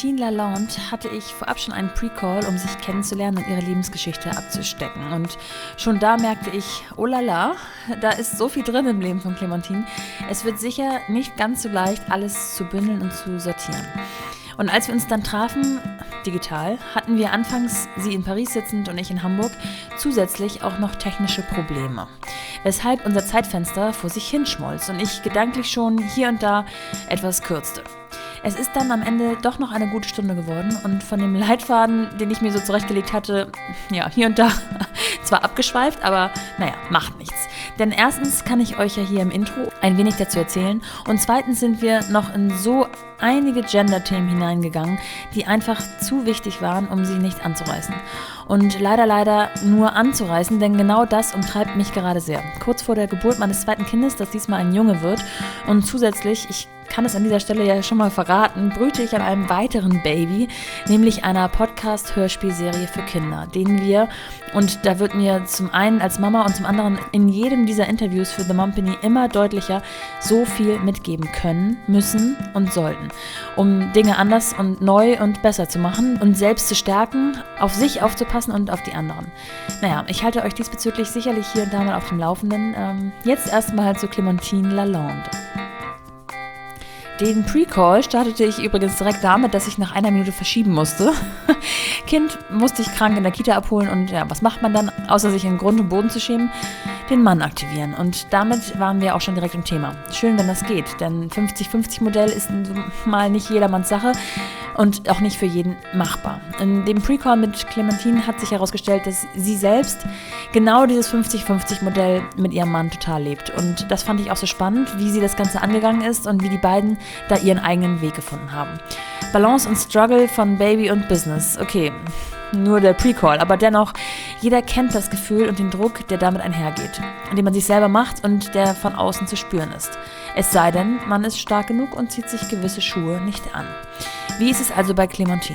Clémentine Lalonde hatte ich vorab schon einen Pre-Call, um sich kennenzulernen und ihre Lebensgeschichte abzustecken. Und schon da merkte ich, oh la la, da ist so viel drin im Leben von Clémentine. Es wird sicher nicht ganz so leicht, alles zu bündeln und zu sortieren. Und als wir uns dann trafen, digital, hatten wir anfangs, sie in Paris sitzend und ich in Hamburg, zusätzlich auch noch technische Probleme. Weshalb unser Zeitfenster vor sich hinschmolz und ich gedanklich schon hier und da etwas kürzte. Es ist dann am Ende doch noch eine gute Stunde geworden und von dem Leitfaden, den ich mir so zurechtgelegt hatte, ja, hier und da zwar abgeschweift, aber naja, macht nichts. Denn erstens kann ich euch ja hier im Intro ein wenig dazu erzählen und zweitens sind wir noch in so einige Gender-Themen hineingegangen, die einfach zu wichtig waren, um sie nicht anzureißen. Und leider nur anzureißen, denn genau das umtreibt mich gerade sehr. Kurz vor der Geburt meines zweiten Kindes, das diesmal ein Junge wird und zusätzlich, ich kann es an dieser Stelle ja schon mal verraten, brüte ich an einem weiteren Baby, nämlich einer Podcast-Hörspielserie für Kinder, denen wir, und da wird mir zum einen als Mama und zum anderen in jedem dieser Interviews für The Mumpany immer deutlicher, so viel mitgeben können, müssen und sollten, um Dinge anders und neu und besser zu machen und selbst zu stärken, auf sich aufzupassen und auf die anderen. Naja, ich halte euch diesbezüglich sicherlich hier und da mal auf dem Laufenden. Jetzt erstmal zu Clémentine Lalonde. Den Pre-Call startete ich übrigens direkt damit, dass ich nach einer Minute verschieben musste. Kind musste ich krank in der Kita abholen und ja, was macht man dann, außer sich in Grund und Boden zu schämen? Den Mann aktivieren. Und damit waren wir auch schon direkt im Thema. Schön, wenn das geht, denn 50-50-Modell ist mal nicht jedermanns Sache und auch nicht für jeden machbar. In dem Pre-Call mit Clémentine hat sich herausgestellt, dass sie selbst genau dieses 50-50-Modell mit ihrem Mann total lebt. Und das fand ich auch so spannend, wie sie das Ganze angegangen ist und wie die beiden da ihren eigenen Weg gefunden haben. Balance und Struggle von Baby und Business. Okay, nur der Pre-Call, aber dennoch, jeder kennt das Gefühl und den Druck, der damit einhergeht, den man sich selber macht und der von außen zu spüren ist. Es sei denn, man ist stark genug und zieht sich gewisse Schuhe nicht an. Wie ist es also bei Clémentine?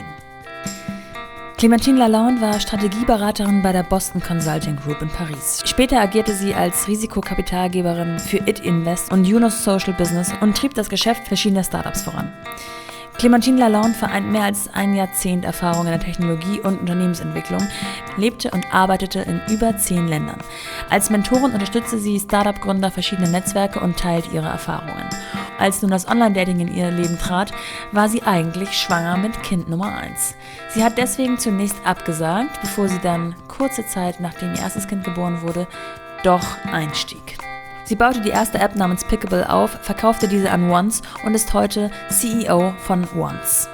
Clémentine Lalonde war Strategieberaterin bei der Boston Consulting Group in Paris. Später agierte sie als Risikokapitalgeberin für It Invest und Junos Social Business und trieb das Geschäft verschiedener Startups voran. Clémentine Lalonde vereint mehr als ein Jahrzehnt Erfahrung in der Technologie- und Unternehmensentwicklung, lebte und arbeitete in über 10 Ländern. Als Mentorin unterstützte sie Startup-Gründer verschiedener Netzwerke und teilt ihre Erfahrungen. Als nun das Online-Dating in ihr Leben trat, war sie eigentlich schwanger mit Kind Nummer 1. Sie hat deswegen zunächst abgesagt, bevor sie dann kurze Zeit nachdem ihr erstes Kind geboren wurde, doch einstieg. Sie baute die erste App namens Pickable auf, verkaufte diese an Once und ist heute CEO von Once.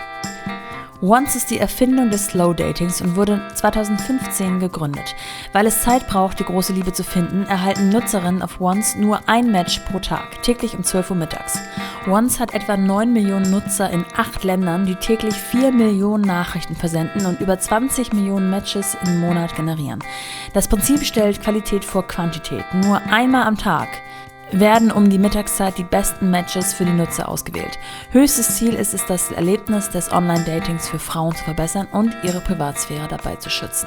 Once ist die Erfindung des Slow-Datings und wurde 2015 gegründet. Weil es Zeit braucht, die große Liebe zu finden, erhalten Nutzerinnen auf Once nur ein Match pro Tag, täglich um 12 Uhr mittags. Once hat etwa 9 Millionen Nutzer in 8 Ländern, die täglich 4 Millionen Nachrichten versenden und über 20 Millionen Matches im Monat generieren. Das Prinzip stellt Qualität vor Quantität. Nur einmal am Tag werden um die Mittagszeit die besten Matches für die Nutzer ausgewählt. Höchstes Ziel ist es, das Erlebnis des Online-Datings für Frauen zu verbessern und ihre Privatsphäre dabei zu schützen.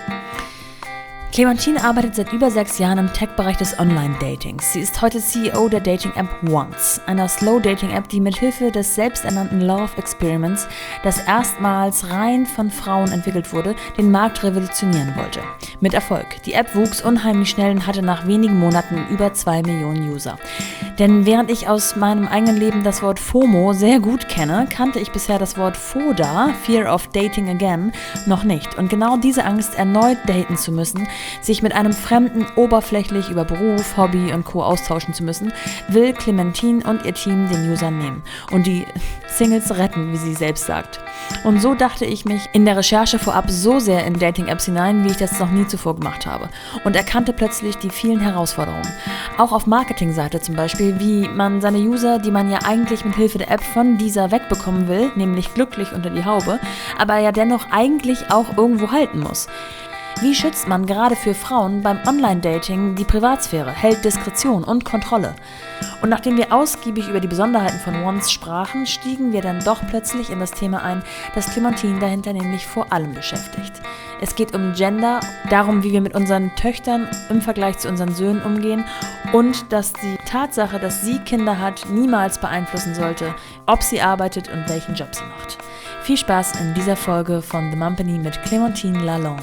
Clémentine arbeitet seit über 6 Jahren im Tech-Bereich des Online-Datings. Sie ist heute CEO der Dating-App Once, einer Slow-Dating-App, die mithilfe des selbsternannten Love Experiments, das erstmals rein von Frauen entwickelt wurde, den Markt revolutionieren wollte. Mit Erfolg. Die App wuchs unheimlich schnell und hatte nach wenigen Monaten über 2 Millionen User. Denn während ich aus meinem eigenen Leben das Wort FOMO sehr gut kenne, kannte ich bisher das Wort FODA, Fear of Dating Again, noch nicht. Und genau diese Angst, erneut daten zu müssen, sich mit einem Fremden oberflächlich über Beruf, Hobby und Co. austauschen zu müssen, will Clémentine und ihr Team den Usern nehmen und die Singles retten, wie sie selbst sagt. Und so dachte ich mich in der Recherche vorab so sehr in Dating-Apps hinein, wie ich das noch nie zuvor gemacht habe und erkannte plötzlich die vielen Herausforderungen. Auch auf Marketingseite zum Beispiel, wie man seine User, die man ja eigentlich mit Hilfe der App von dieser wegbekommen will, nämlich glücklich unter die Haube, aber ja dennoch eigentlich auch irgendwo halten muss. Wie schützt man gerade für Frauen beim Online-Dating die Privatsphäre, hält Diskretion und Kontrolle? Und nachdem wir ausgiebig über die Besonderheiten von Once sprachen, stiegen wir dann doch plötzlich in das Thema ein, das Clémentine dahinter nämlich vor allem beschäftigt. Es geht um Gender, darum, wie wir mit unseren Töchtern im Vergleich zu unseren Söhnen umgehen und dass die Tatsache, dass sie Kinder hat, niemals beeinflussen sollte, ob sie arbeitet und welchen Job sie macht. Viel Spaß in dieser Folge von The Mumpany mit Clémentine Lalonde.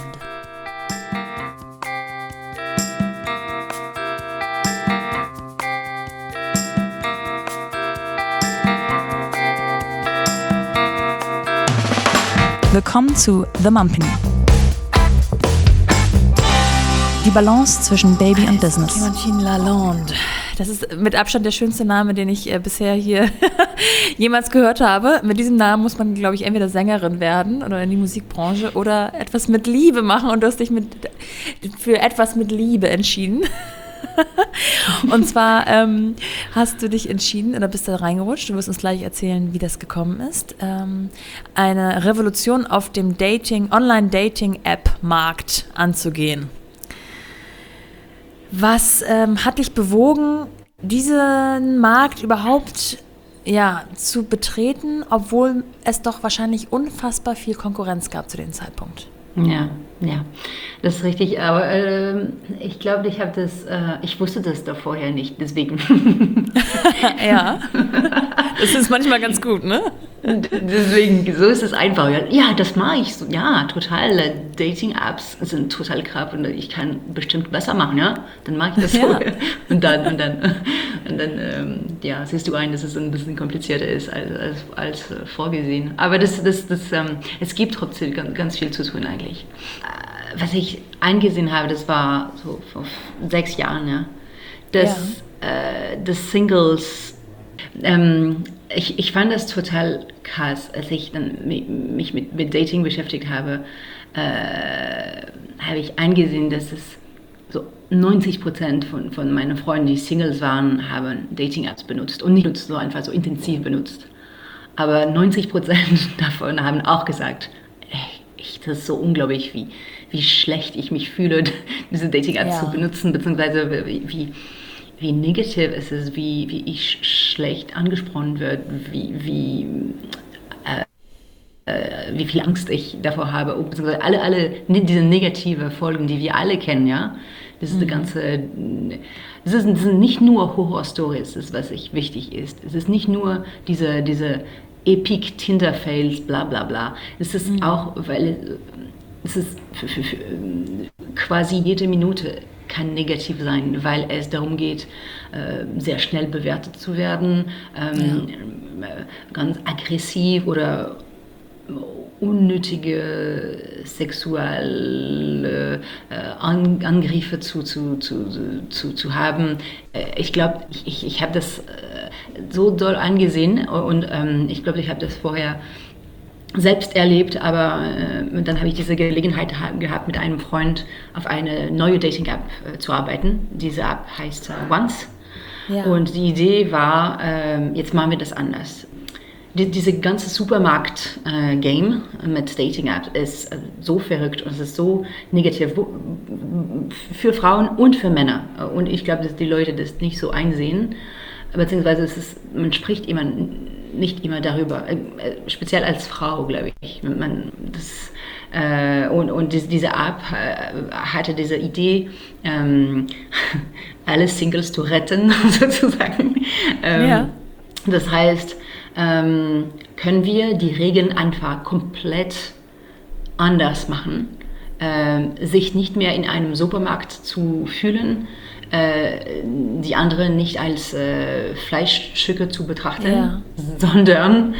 Willkommen zu The Mumpany. Die Balance zwischen Baby und Business. Clémentine Lalonde. Das ist mit Abstand der schönste Name, den ich bisher hier jemals gehört habe. Mit diesem Namen muss man, glaube ich, entweder Sängerin werden oder in die Musikbranche oder etwas mit Liebe machen. Und du hast dich für etwas mit Liebe entschieden. Und zwar hast du dich entschieden oder bist da reingerutscht. Du wirst uns gleich erzählen, wie das gekommen ist. Eine Revolution auf dem Online-Dating-App-Markt anzugehen. Was hat dich bewogen, diesen Markt überhaupt zu betreten, obwohl es doch wahrscheinlich unfassbar viel Konkurrenz gab zu dem Zeitpunkt? Ja, das ist richtig, aber ich glaube, ich wusste das da vorher nicht, deswegen. Ja, das ist manchmal ganz gut, ne? Deswegen, so ist es einfach. Ja, das mache ich so. Ja, total. Dating-Apps sind total krass und ich kann bestimmt besser machen, ja? Dann mache ich das so. Ja. Und dann siehst du ein, dass es ein bisschen komplizierter ist als vorgesehen. Aber es gibt trotzdem ganz viel zu tun eigentlich. Was ich eingesehen habe, das war so vor 6 Jahren, ja, dass Singles, ich fand das total krass, als ich dann mich mit Dating beschäftigt habe, habe ich eingesehen, dass es so 90% von meinen Freunden, die Singles waren, haben Dating-Apps benutzt und nicht so einfach so intensiv benutzt. Aber 90% davon haben auch gesagt, das ist so unglaublich, wie schlecht ich mich fühle, diese Dating-Apps zu benutzen, beziehungsweise wie negativ es ist, wie ich schlecht angesprochen werde, wie viel Angst ich davor habe, beziehungsweise alle diese negative Folgen, die wir alle kennen, ja. Das ist das sind nicht nur Horror-Stories, das ist, was wichtig ist. Es ist nicht nur diese Epic Tinder-Fails, bla bla bla. Es ist auch, weil es ist für quasi jede Minute kann negativ sein, weil es darum geht, sehr schnell bewertet zu werden, ganz aggressiv oder unnötige sexuelle Angriffe zu haben. Ich glaube, ich habe das so doll angesehen und ich glaube, ich habe das vorher selbst erlebt, aber dann habe ich diese Gelegenheit gehabt, mit einem Freund auf eine neue Dating-App zu arbeiten. Diese App heißt Once. Ja. Und die Idee war, jetzt machen wir das anders. Diese ganze Supermarkt-Game mit Dating-Apps ist so verrückt und es ist so negativ für Frauen und für Männer. Und ich glaube, dass die Leute das nicht so einsehen, beziehungsweise man spricht nicht immer darüber, speziell als Frau, glaube ich. Diese App hatte diese Idee, alle Singles zu retten, sozusagen. Das heißt, können wir die Regeln einfach komplett anders machen, sich nicht mehr in einem Supermarkt zu fühlen, die anderen nicht als Fleischstücke zu betrachten, sondern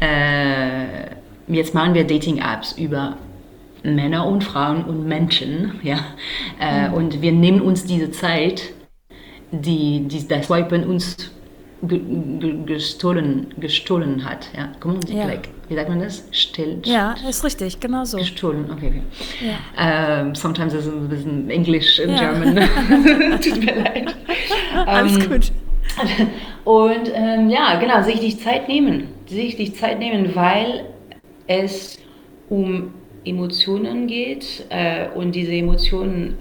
jetzt machen wir Dating-Apps über Männer und Frauen und Menschen, und wir nehmen uns diese Zeit, die das Swipen uns gestohlen hat. Ja? Wie sagt man das? Ja, ist richtig, genau so. Gestohlen, okay. Ja. Sometimes it's a bisschen English in German. Tut mir leid. Alles gut. Und genau, sich die Zeit nehmen, weil es um Emotionen geht und diese Emotionen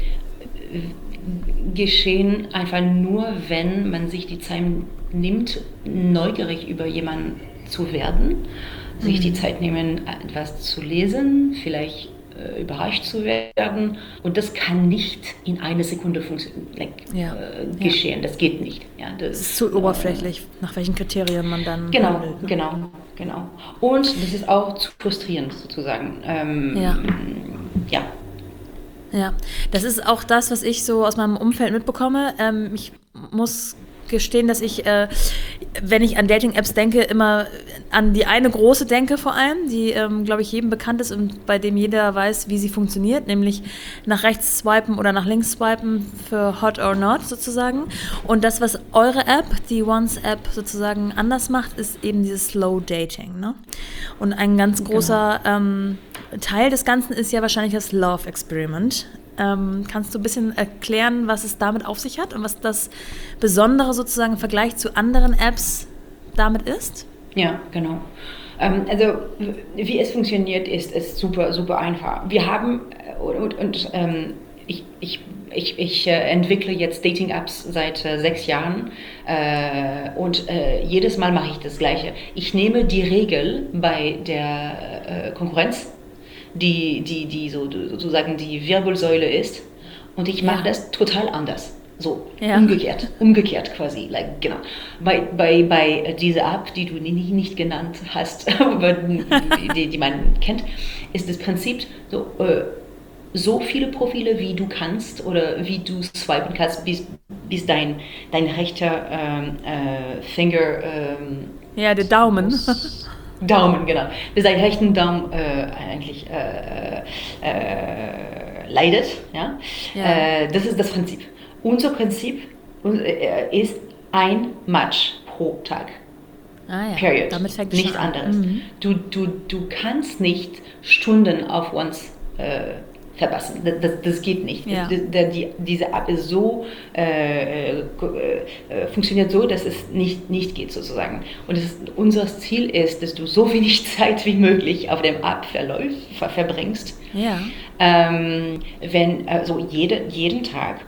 geschehen einfach nur, wenn man sich die Zeit nimmt, neugierig über jemanden zu werden, sich die Zeit nehmen, etwas zu lesen, vielleicht überrascht zu werden. Und das kann nicht in einer Sekunde geschehen. Das geht nicht. Ja, das ist zu oberflächlich, nach welchen Kriterien man dann handelt. Genau. Und das ist auch zu frustrierend sozusagen. Ja, das ist auch das, was ich so aus meinem Umfeld mitbekomme. Ich muss gestehen, dass ich, wenn ich an Dating-Apps denke, immer an die eine große denke vor allem, die, glaube ich, jedem bekannt ist und bei dem jeder weiß, wie sie funktioniert, nämlich nach rechts swipen oder nach links swipen für Hot or Not sozusagen. Und das, was eure App, die Once-App sozusagen anders macht, ist eben dieses Slow Dating. Ne? Und ein ganz großer Teil des Ganzen ist ja wahrscheinlich das Love Experiment. Kannst du ein bisschen erklären, was es damit auf sich hat und was das Besondere sozusagen im Vergleich zu anderen Apps damit ist? Ja, genau. Also wie es funktioniert, ist super, super einfach. Wir haben, ich entwickle jetzt Dating-Apps seit 6 Jahren und jedes Mal mache ich das Gleiche. Ich nehme die Regel bei der Konkurrenz, die sozusagen die Wirbelsäule ist, und ich mache das total anders. So, umgekehrt quasi. Genau. Bei dieser App, die du nicht genannt hast, aber die man kennt, ist das Prinzip so viele Profile, wie du kannst oder wie du swipen kannst, bis dein rechter Finger... der Daumen. Daumen, genau. Bis dein rechten Daumen eigentlich leidet. Ja? Das ist das Prinzip. Unser Prinzip ist ein Match pro Tag. Period. Damit fängt nichts anderes. Mhm. Du kannst nicht Stunden auf uns verpassen. Das geht nicht. Ja. Diese App ist so, funktioniert so, dass es nicht geht sozusagen. Und unser Ziel ist, dass du so wenig Zeit wie möglich auf dem App verbringst. Ja. Wenn jeden Tag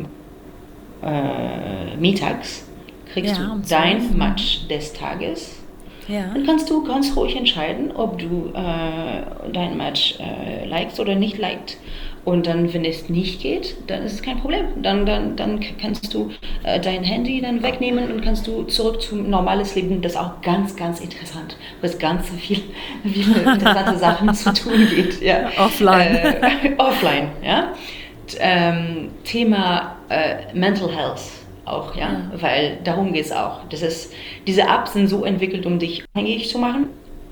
mittags kriegst du dein Match des Tages. Ja. Dann kannst du ganz ruhig entscheiden, ob du dein Match likest oder nicht liked. Und dann, wenn es nicht geht, dann ist es kein Problem. Dann kannst du dein Handy dann wegnehmen und kannst du zurück zum normales Leben. Das ist auch ganz, ganz interessant, wo es ganz viele interessante Sachen zu tun geht. Ja. Offline. Offline, ja. Thema Mental Health auch, ja, weil darum geht es auch. Diese Apps sind so entwickelt, um dich abhängig zu machen,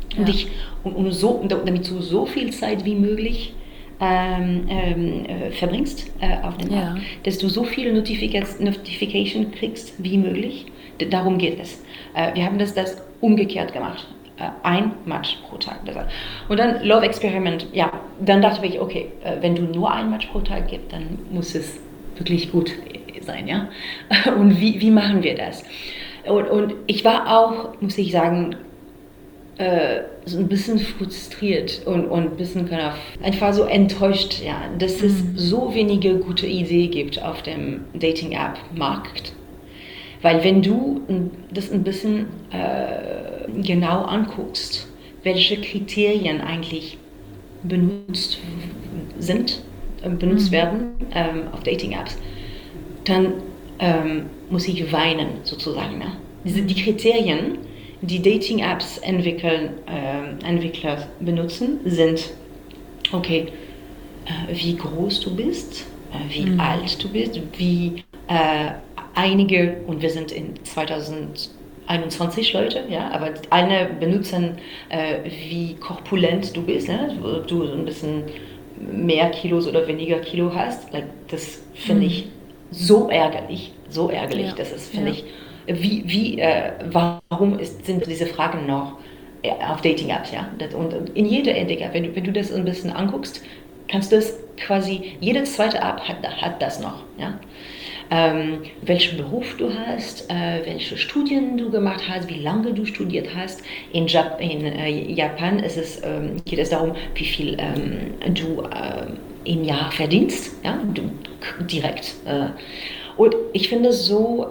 damit du so viel Zeit wie möglich verbringst auf dem App, dass du so viele Notification kriegst wie möglich. Darum geht es. Wir haben das umgekehrt gemacht. Ein Match pro Tag. Und dann Love Experiment, dann dachte ich, okay, wenn du nur ein Match pro Tag gibst, dann muss es wirklich gut sein, ja. Und wie machen wir das? Und ich war auch, muss ich sagen, so ein bisschen frustriert und ein bisschen einfach so enttäuscht, ja, dass es so wenige gute Ideen gibt auf dem Dating-App-Markt. Weil wenn du das ein bisschen genau anguckst, welche Kriterien eigentlich benutzt werden auf Dating-Apps, dann muss ich weinen sozusagen. Ne? Die Kriterien, die Dating-Apps Entwickler benutzen, sind, okay, wie groß du bist, wie alt du bist, wie einige, und wir sind in 2021 Leute, ja, aber alle benutzen, wie korpulent du bist, ne? Ob du so ein bisschen mehr Kilos oder weniger Kilo hast. Das finde ich so ärgerlich, das ist, finde ich, warum sind diese Fragen noch auf Dating-Apps, ja? Und in jeder App, wenn du das ein bisschen anguckst, kannst du das quasi, jede zweite App hat das noch, ja? Welchen Beruf du hast, welche Studien du gemacht hast, wie lange du studiert hast. In Japan geht es darum, wie viel du im Jahr verdienst, ja? Direkt. Und ich finde es so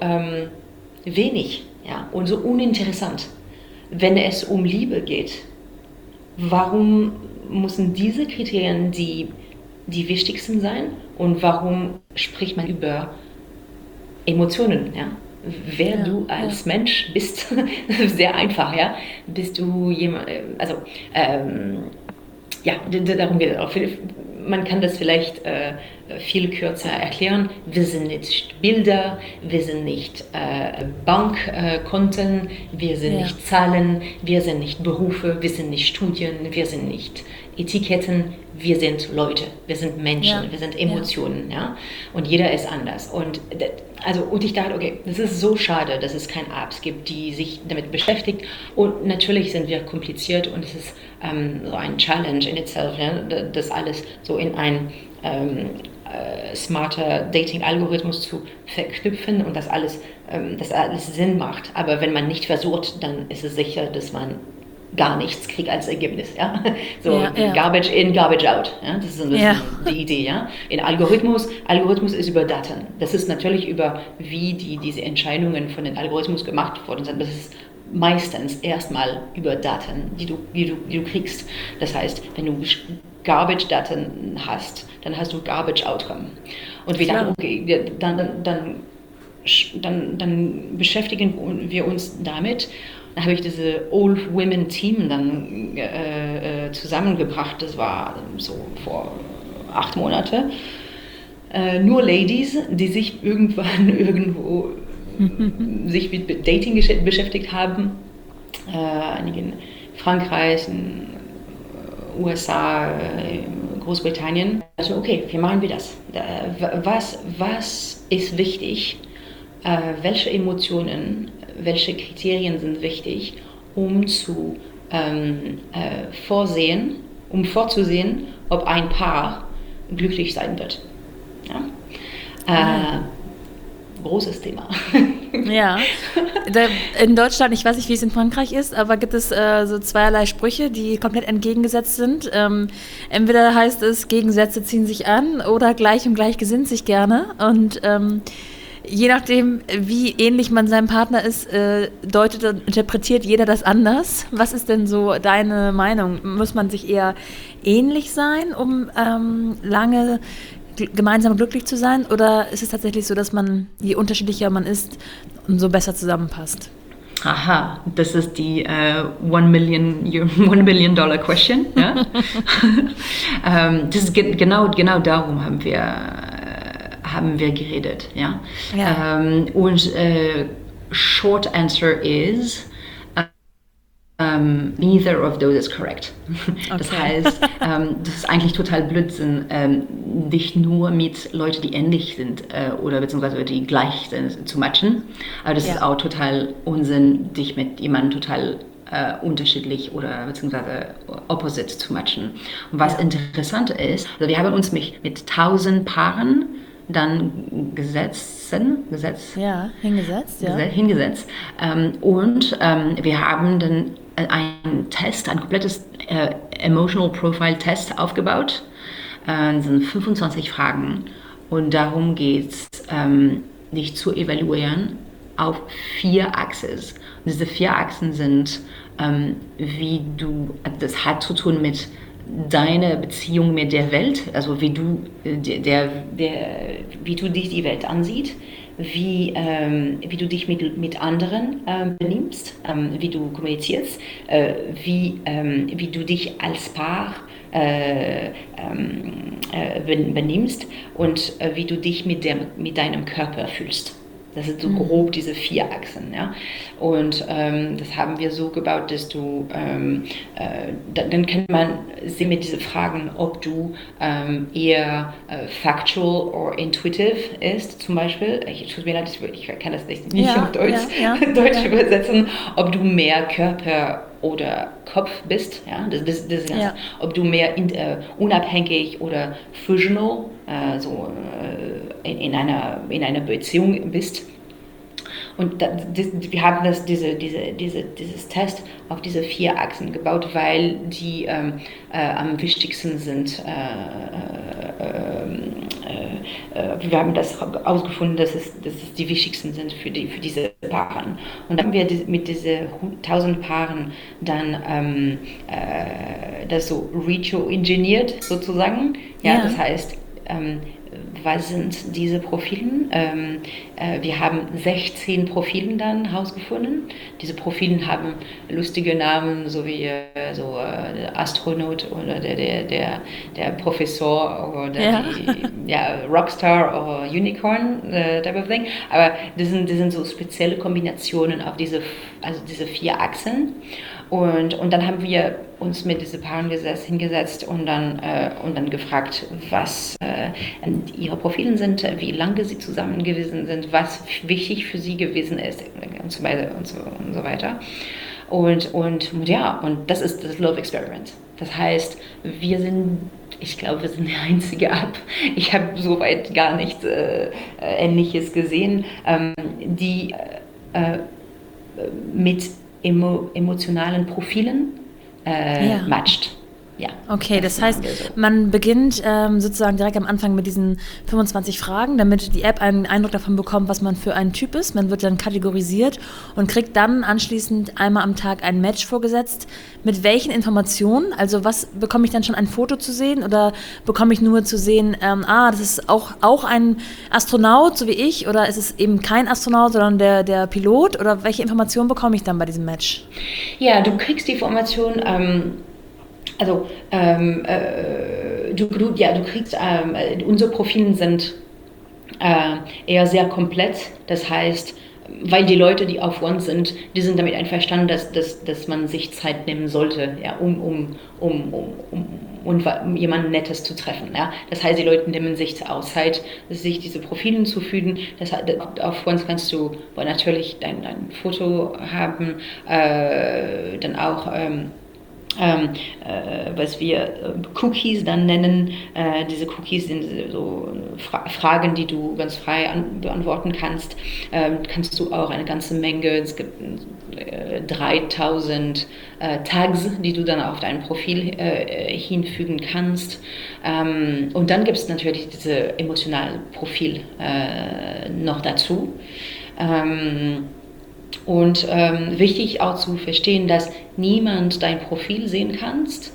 wenig, ja? Und so uninteressant. Wenn es um Liebe geht, warum müssen diese Kriterien die wichtigsten sein und warum spricht man über Emotionen, ja? Wer du als Mensch bist, sehr einfach, ja? Bist du jemand, also ja, darum geht es auch. Man kann das vielleicht viel kürzer erklären. Wir sind nicht Bilder, wir sind nicht Bankkonten, wir sind nicht Zahlen, wir sind nicht Berufe, wir sind nicht Studien, wir sind nicht Etiketten, wir sind Leute, wir sind Menschen, wir sind Emotionen, ja. Und jeder ist anders. Und ich dachte, okay, das ist so schade, dass es keine Apps gibt, die sich damit beschäftigt. Und natürlich sind wir kompliziert und es ist so ein Challenge in itself, ja, das alles so in ein smarter Dating-Algorithmus zu verknüpfen und das alles Sinn macht. Aber wenn man nicht versucht, dann ist es sicher, dass man gar nichts kriegt als Ergebnis. Ja? So Garbage in, Garbage out. Ja? Das ist so die Idee. Ja? Algorithmus ist über Daten. Das ist natürlich über, wie diese Entscheidungen von den Algorithmus gemacht worden sind. Das ist meistens erstmal über Daten, die du kriegst. Das heißt, wenn du Garbage-Daten hast, dann hast du Garbage-Outcome. Und wir dachten, okay, dann beschäftigen wir uns damit. Da habe ich diese All-Women-Team dann zusammengebracht. Das war so vor 8 Monaten. Nur Ladies, die sich irgendwo sich mit Dating beschäftigt haben. Einige in Frankreich, in USA, Großbritannien. Also okay, wie machen wir das? Was ist wichtig? Welche Emotionen, welche Kriterien sind wichtig, um vorzusehen, ob ein Paar glücklich sein wird. Ja? Großes Thema. Ja, in Deutschland, ich weiß nicht, wie es in Frankreich ist, aber gibt es so zweierlei Sprüche, die komplett entgegengesetzt sind. Entweder heißt es, Gegensätze ziehen sich an oder gleich und gleich gesinnt sich gerne. Und je nachdem, wie ähnlich man seinem Partner ist, deutet und interpretiert jeder das anders. Was ist denn so deine Meinung? Muss man sich eher ähnlich sein, um lange gemeinsam glücklich zu sein? Oder ist es tatsächlich so, dass man, je unterschiedlicher man ist, umso besser zusammenpasst? Aha, das ist die $1 Billion question. Ja? Das ist genau darum haben wir geredet. Ja? Und short answer is neither of those is correct. Das heißt, das ist eigentlich total Blödsinn, dich nur mit Leuten, die ähnlich sind oder beziehungsweise die gleich sind, zu matchen. Aber das ist auch total Unsinn, dich mit jemandem total unterschiedlich oder beziehungsweise opposite zu matchen. Und was interessant ist, also wir haben uns mit 1000 Paaren dann hingesetzt. Und wir haben dann ein komplettes Emotional Profile Test aufgebaut. Das sind 25 Fragen und darum geht es, dich zu evaluieren auf 4 Achsen. Diese 4 Achsen sind, das hat zu tun mit deine Beziehung mit der Welt, also wie du dich die Welt ansieht, wie du dich mit anderen benimmst, wie du kommunizierst, wie du dich als Paar benimmst und wie du dich mit deinem Körper fühlst. Das sind so grob diese 4 Achsen. Ja? Und das haben wir so gebaut, dass du, dann kann man sehen mit diesen Fragen, ob du eher factual oder intuitive ist, zum Beispiel. Tut mir leid, ich kann das nicht auf Deutsch übersetzen. Ob du mehr Körper oder Kopf bist, ja, das Ganze. Ob du mehr unabhängig oder fusional, in einer Beziehung bist. Und wir haben dieses Test auf diese 4 Achsen gebaut, weil die am wichtigsten sind wir haben das ausgefunden, dass es die wichtigsten sind für diese Paaren. Und dann haben wir mit diesen 1000 Paaren dann das so retro-engineert sozusagen. Ja, das heißt, was sind diese Profilen? Wir haben 16 Profilen dann herausgefunden. Diese Profilen haben lustige Namen, so wie der Astronaut oder der Professor oder die Rockstar oder Unicorn, type of thing. Aber das sind so spezielle Kombinationen auf diese 4 Achsen. Und dann haben wir uns mit diesen Paaren hingesetzt und dann gefragt, was ihre Profile sind, wie lange sie zusammen gewesen sind, was wichtig für sie gewesen ist und so weiter und so weiter. Und das ist das Love Experiment. Das heißt, ich glaube, wir sind der einzige App. Ich habe soweit gar nichts Ähnliches gesehen, die mit emotionalen Profilen matcht. Ja, okay, das heißt, man beginnt sozusagen direkt am Anfang mit diesen 25 Fragen, damit die App einen Eindruck davon bekommt, was man für ein Typ ist. Man wird dann kategorisiert und kriegt dann anschließend einmal am Tag ein Match vorgesetzt. Mit welchen Informationen? Also was bekomme ich dann schon ein Foto zu sehen oder bekomme ich nur zu sehen, das ist auch ein Astronaut, so wie ich, oder ist es eben kein Astronaut, sondern der Pilot? Oder welche Informationen bekomme ich dann bei diesem Match? Ja, du kriegst die Information. Du kriegst, unsere Profile sind eher sehr komplett. Das heißt, weil die Leute, die auf uns sind, die sind damit einverstanden, dass man sich Zeit nehmen sollte, ja, um jemanden Nettes zu treffen. Ja. Das heißt, die Leute nehmen sich auch Zeit, sich diese Profile zu fügen. Auf uns kannst du natürlich dein Foto haben, dann auch was wir Cookies dann nennen. Diese Cookies sind so Fragen, die du ganz frei beantworten kannst. Kannst du auch eine ganze Menge, es gibt 3000 Tags, die du dann auf dein Profil hinfügen kannst. Und dann gibt es natürlich diese emotionale Profil noch dazu. Und wichtig auch zu verstehen, dass niemand dein Profil sehen kannst,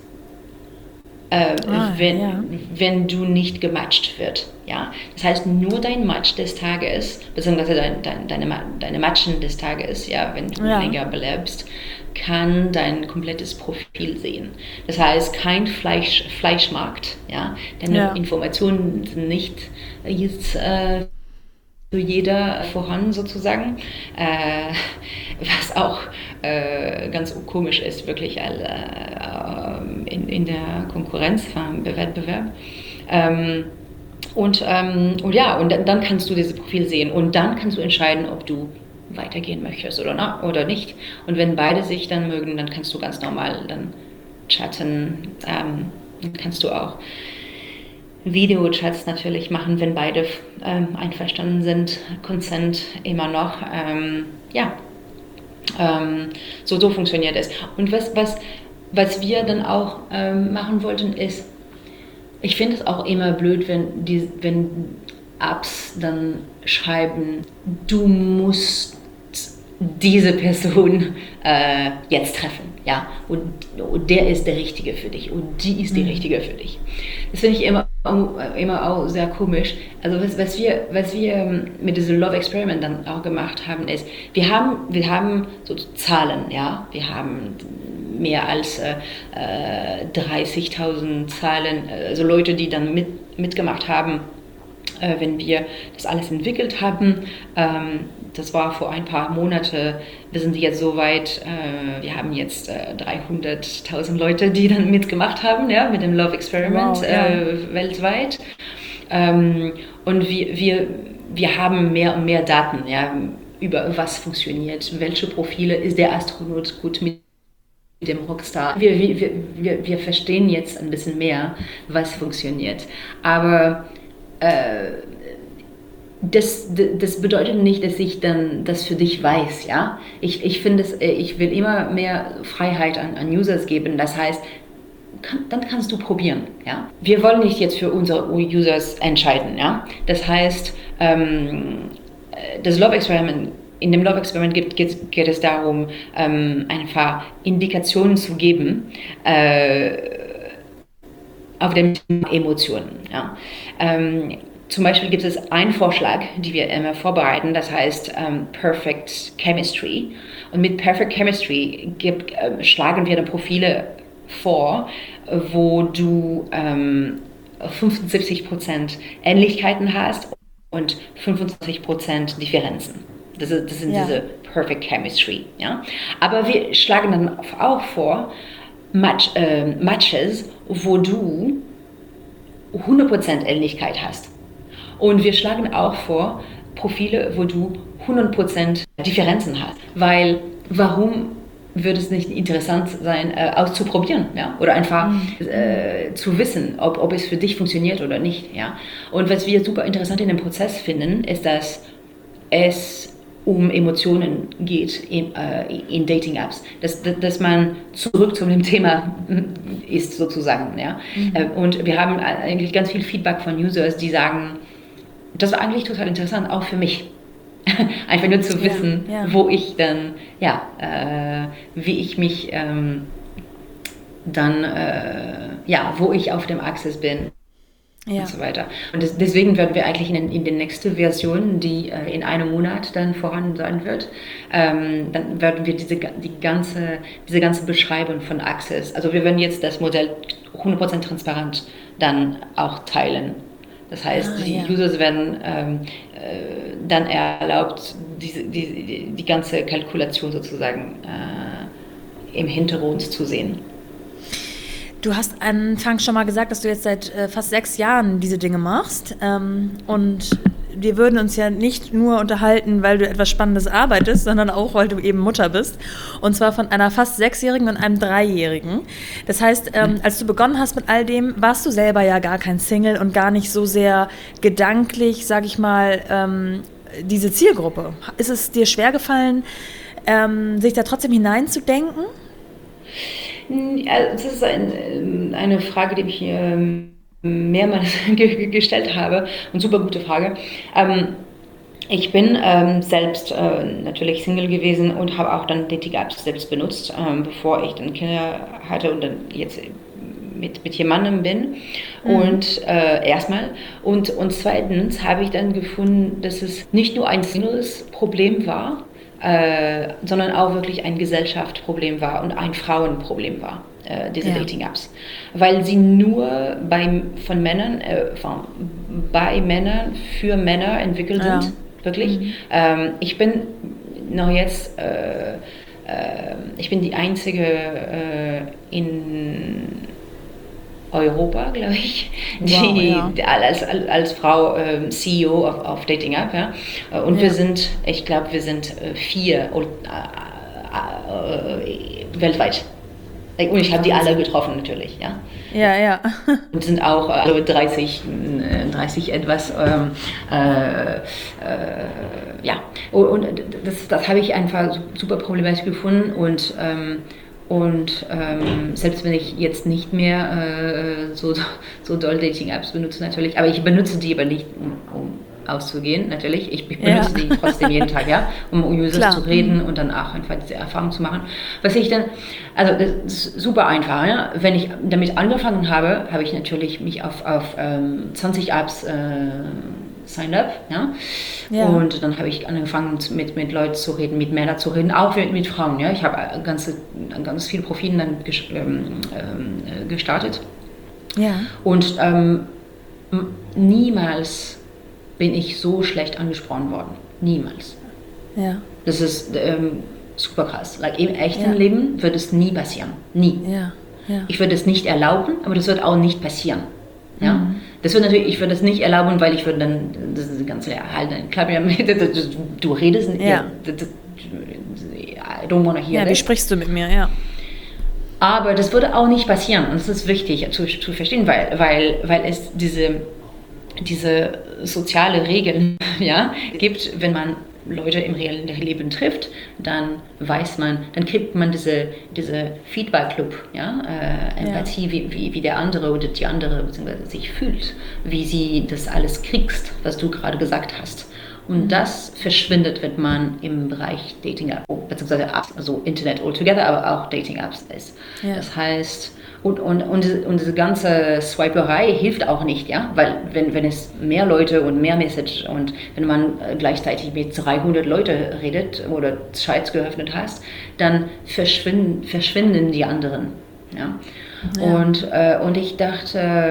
wenn du nicht gematcht wird. Ja? Das heißt, nur dein Match des Tages, beziehungsweise deine Matchen des Tages, ja, wenn du länger bleibst, kann dein komplettes Profil sehen. Das heißt, kein Fleischmarkt. Ja? Deine Informationen sind nicht jetzt für jeder vorhanden sozusagen, was auch ganz komisch ist, wirklich in der Konkurrenz vom Wettbewerb. Und dann kannst du dieses Profil sehen und dann kannst du entscheiden, ob du weitergehen möchtest oder nicht. Und wenn beide sich dann mögen, dann kannst du ganz normal dann chatten, dann kannst du auch Videochats natürlich machen, wenn beide einverstanden sind, Consent immer noch, so funktioniert es. Und was wir dann auch machen wollten ist, ich finde es auch immer blöd, wenn Apps dann schreiben, du musst diese Person jetzt treffen, ja, und der ist der Richtige für dich und die ist die Richtige für dich. Das finde ich immer auch sehr komisch. Also was wir mit diesem Love Experiment dann auch gemacht haben, ist, wir haben so Zahlen, ja, wir haben mehr als 30.000 Zahlen, also Leute, die dann mitgemacht haben, wenn wir das alles entwickelt haben. Das war vor ein paar Monaten. Wir sind jetzt so weit, wir haben jetzt 300.000 Leute, die dann mitgemacht haben, ja, mit dem Love Experiment weltweit. Und wir haben mehr und mehr Daten, ja, über was funktioniert, welche Profile ist der Astronaut gut mit dem Rockstar. Wir verstehen jetzt ein bisschen mehr, was funktioniert. Aber das bedeutet nicht, dass ich dann das für dich weiß, ja. Ich finde ich will immer mehr Freiheit an Users geben. Das heißt, dann kannst du probieren. Ja? Wir wollen nicht jetzt für unsere Users entscheiden. Ja? Das heißt, das Love Experiment, in dem Love Experiment geht es darum, einfach Indikationen zu geben auf dem Thema Emotionen. Ja? Zum Beispiel gibt es einen Vorschlag, den wir immer vorbereiten, das heißt Perfect Chemistry. Und mit Perfect Chemistry schlagen wir dann Profile vor, wo du 75% Ähnlichkeiten hast und 25% Differenzen. Das sind diese Perfect Chemistry. Ja? Aber wir schlagen dann auch vor Matches, wo du 100% Ähnlichkeit hast. Und wir schlagen auch vor Profile, wo du 100% Differenzen hast. Weil, warum würde es nicht interessant sein, auszuprobieren, ja? Oder einfach zu wissen, ob es für dich funktioniert oder nicht. Ja? Und was wir super interessant in dem Prozess finden, ist, dass es um Emotionen geht in Dating-Apps. Dass man zurück zu dem Thema ist, sozusagen. Ja? Und wir haben eigentlich ganz viel Feedback von Users, die sagen, das war eigentlich total interessant, auch für mich. Einfach nur zu wissen, wo ich dann, wie ich mich wo ich auf dem Access bin und so weiter. Und deswegen werden wir eigentlich in der nächsten Version, die in einem Monat dann voran sein wird, dann werden wir diese ganze Beschreibung von Access, also wir werden jetzt das Modell 100% transparent dann auch teilen. Das heißt, die Users werden dann erlaubt, die ganze Kalkulation sozusagen im Hintergrund zu sehen. Du hast anfangs schon mal gesagt, dass du jetzt seit fast 6 Jahren diese Dinge machst. Und wir würden uns ja nicht nur unterhalten, weil du etwas Spannendes arbeitest, sondern auch, weil du eben Mutter bist. Und zwar von einer fast 6-Jährigen und einem 3-Jährigen. Das heißt, als du begonnen hast mit all dem, warst du selber ja gar kein Single und gar nicht so sehr gedanklich, sag ich mal, diese Zielgruppe. Ist es dir schwergefallen, sich da trotzdem hineinzudenken? Das ist eine Frage, die ich mehrmals gestellt habe, und super gute Frage. Ich bin selbst natürlich Single gewesen und habe auch dann Dating-Apps selbst benutzt, bevor ich dann Kinder hatte und dann jetzt mit jemandem bin. Und erstmal. Und zweitens habe ich dann gefunden, dass es nicht nur ein Singles-Problem war, sondern auch wirklich ein Gesellschaftsproblem war und ein Frauenproblem war, diese Dating-Apps. Weil sie nur bei Männern für Männer entwickelt sind, wirklich. Ich bin noch jetzt, ich bin die einzige in Europa, glaube ich, die als Frau CEO auf Dating App, ja. Und wir sind, ich glaube, wir sind 4 weltweit. Und ich habe die alle getroffen natürlich, ja. Ja. Und sind auch 30 etwas, Und das habe ich einfach super problematisch gefunden und selbst wenn ich jetzt nicht mehr so doll Dating-Apps benutze natürlich, aber ich benutze die aber nicht, um auszugehen, natürlich. Ich benutze die trotzdem jeden Tag, um Users zu reden und dann auch einfach diese Erfahrung zu machen. Was ich dann, also das ist super einfach, ja? Wenn ich damit angefangen habe, habe ich natürlich mich auf 20 Apps signed up, und dann habe ich angefangen mit Leuten zu reden, mit Männern zu reden, auch mit Frauen, Ich habe ganz viele Profile dann gestartet. Und niemals bin ich so schlecht angesprochen worden. Niemals. Das ist super krass. Im echten Leben wird es nie passieren. Nie. Ich würde es nicht erlauben, aber das wird auch nicht passieren. Das wird natürlich, ich würde es nicht erlauben, weil ich würde dann das ganze du redest nicht. I don't wanna hear wie sprichst du mit mir, Aber das würde auch nicht passieren. Und das ist wichtig zu verstehen, weil es diese soziale Regeln gibt, wenn man Leute im reellen Leben trifft, dann weiß man, dann kriegt man diese Feedback-Loop, ja? Empathie, wie der andere oder die andere beziehungsweise sich fühlt, wie sie das alles kriegst, was du gerade gesagt hast. Und das verschwindet, wenn man im Bereich Dating-Apps, beziehungsweise Apps, also Internet altogether, aber auch Dating-Apps ist. Ja. Das heißt, und diese ganze Swiperei hilft auch nicht, ja, weil wenn es mehr Leute und mehr Message und wenn man gleichzeitig mit 300 Leute redet oder Chats geöffnet hast, dann verschwinden die anderen, ja. Und ich dachte,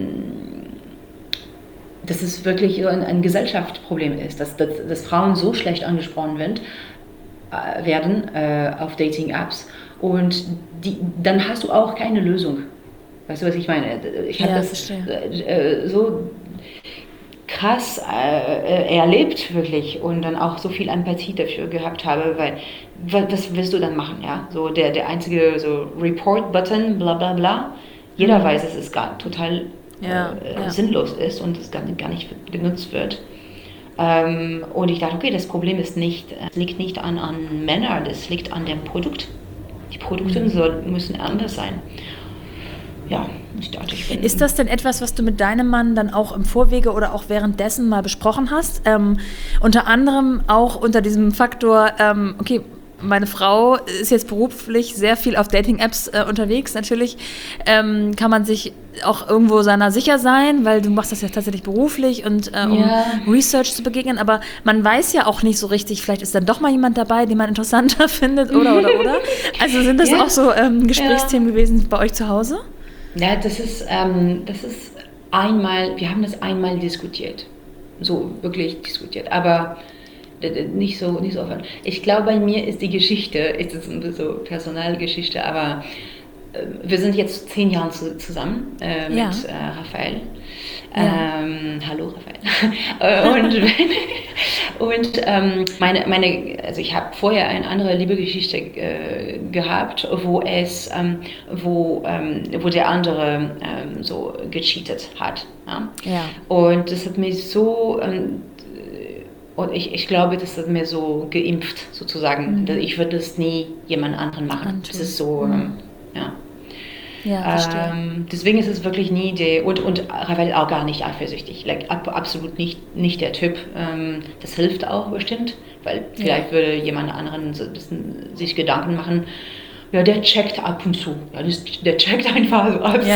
dass es wirklich so ein Gesellschaftsproblem ist, dass Frauen so schlecht angesprochen werden auf Dating-Apps und dann hast du auch keine Lösung. Weißt du, was ich meine? Ich habe das so krass erlebt, wirklich, und dann auch so viel Empathie dafür gehabt habe, weil was willst du dann machen? Ja? So der einzige so Report-Button, bla bla bla. Jeder weiß, dass es total sinnlos ist und es gar nicht genutzt wird. Und ich dachte, okay, das Problem liegt nicht an Männern, das liegt an dem Produkt. Die Produkte müssen anders sein. Ja, ich dachte, Ist das denn etwas, was du mit deinem Mann dann auch im Vorwege oder auch währenddessen mal besprochen hast? Unter anderem auch unter diesem Faktor, okay, meine Frau ist jetzt beruflich sehr viel auf Dating-Apps unterwegs. Natürlich kann man sich auch irgendwo seiner sicher sein, weil du machst das ja tatsächlich beruflich und um Research zu begegnen. Aber man weiß ja auch nicht so richtig, vielleicht ist dann doch mal jemand dabei, den man interessanter findet oder. Also sind das auch so Gesprächsthemen gewesen bei euch zu Hause? Ja, das ist einmal, wir haben das einmal diskutiert. So wirklich diskutiert. Aber nicht so offen. Ich glaube, bei mir ist die Geschichte, ist es so Personalgeschichte, aber wir sind jetzt 10 Jahre zusammen mit Raphael. Hallo Raphael. Also ich habe vorher eine andere Liebesgeschichte gehabt, wo der andere so gecheatet hat. Ja? Und das hat mich so und ich glaube, das hat mir so geimpft, sozusagen. Ich würde das nie jemand anderen machen. Das ist so, verstehe. Deswegen ist es wirklich nie und Raphael auch gar nicht eifersüchtig. Absolut nicht der Typ. Das hilft auch bestimmt, weil vielleicht würde jemand anderen so ein bisschen sich Gedanken machen. Ja, der checkt ab und zu. Ja, der checkt einfach so ab.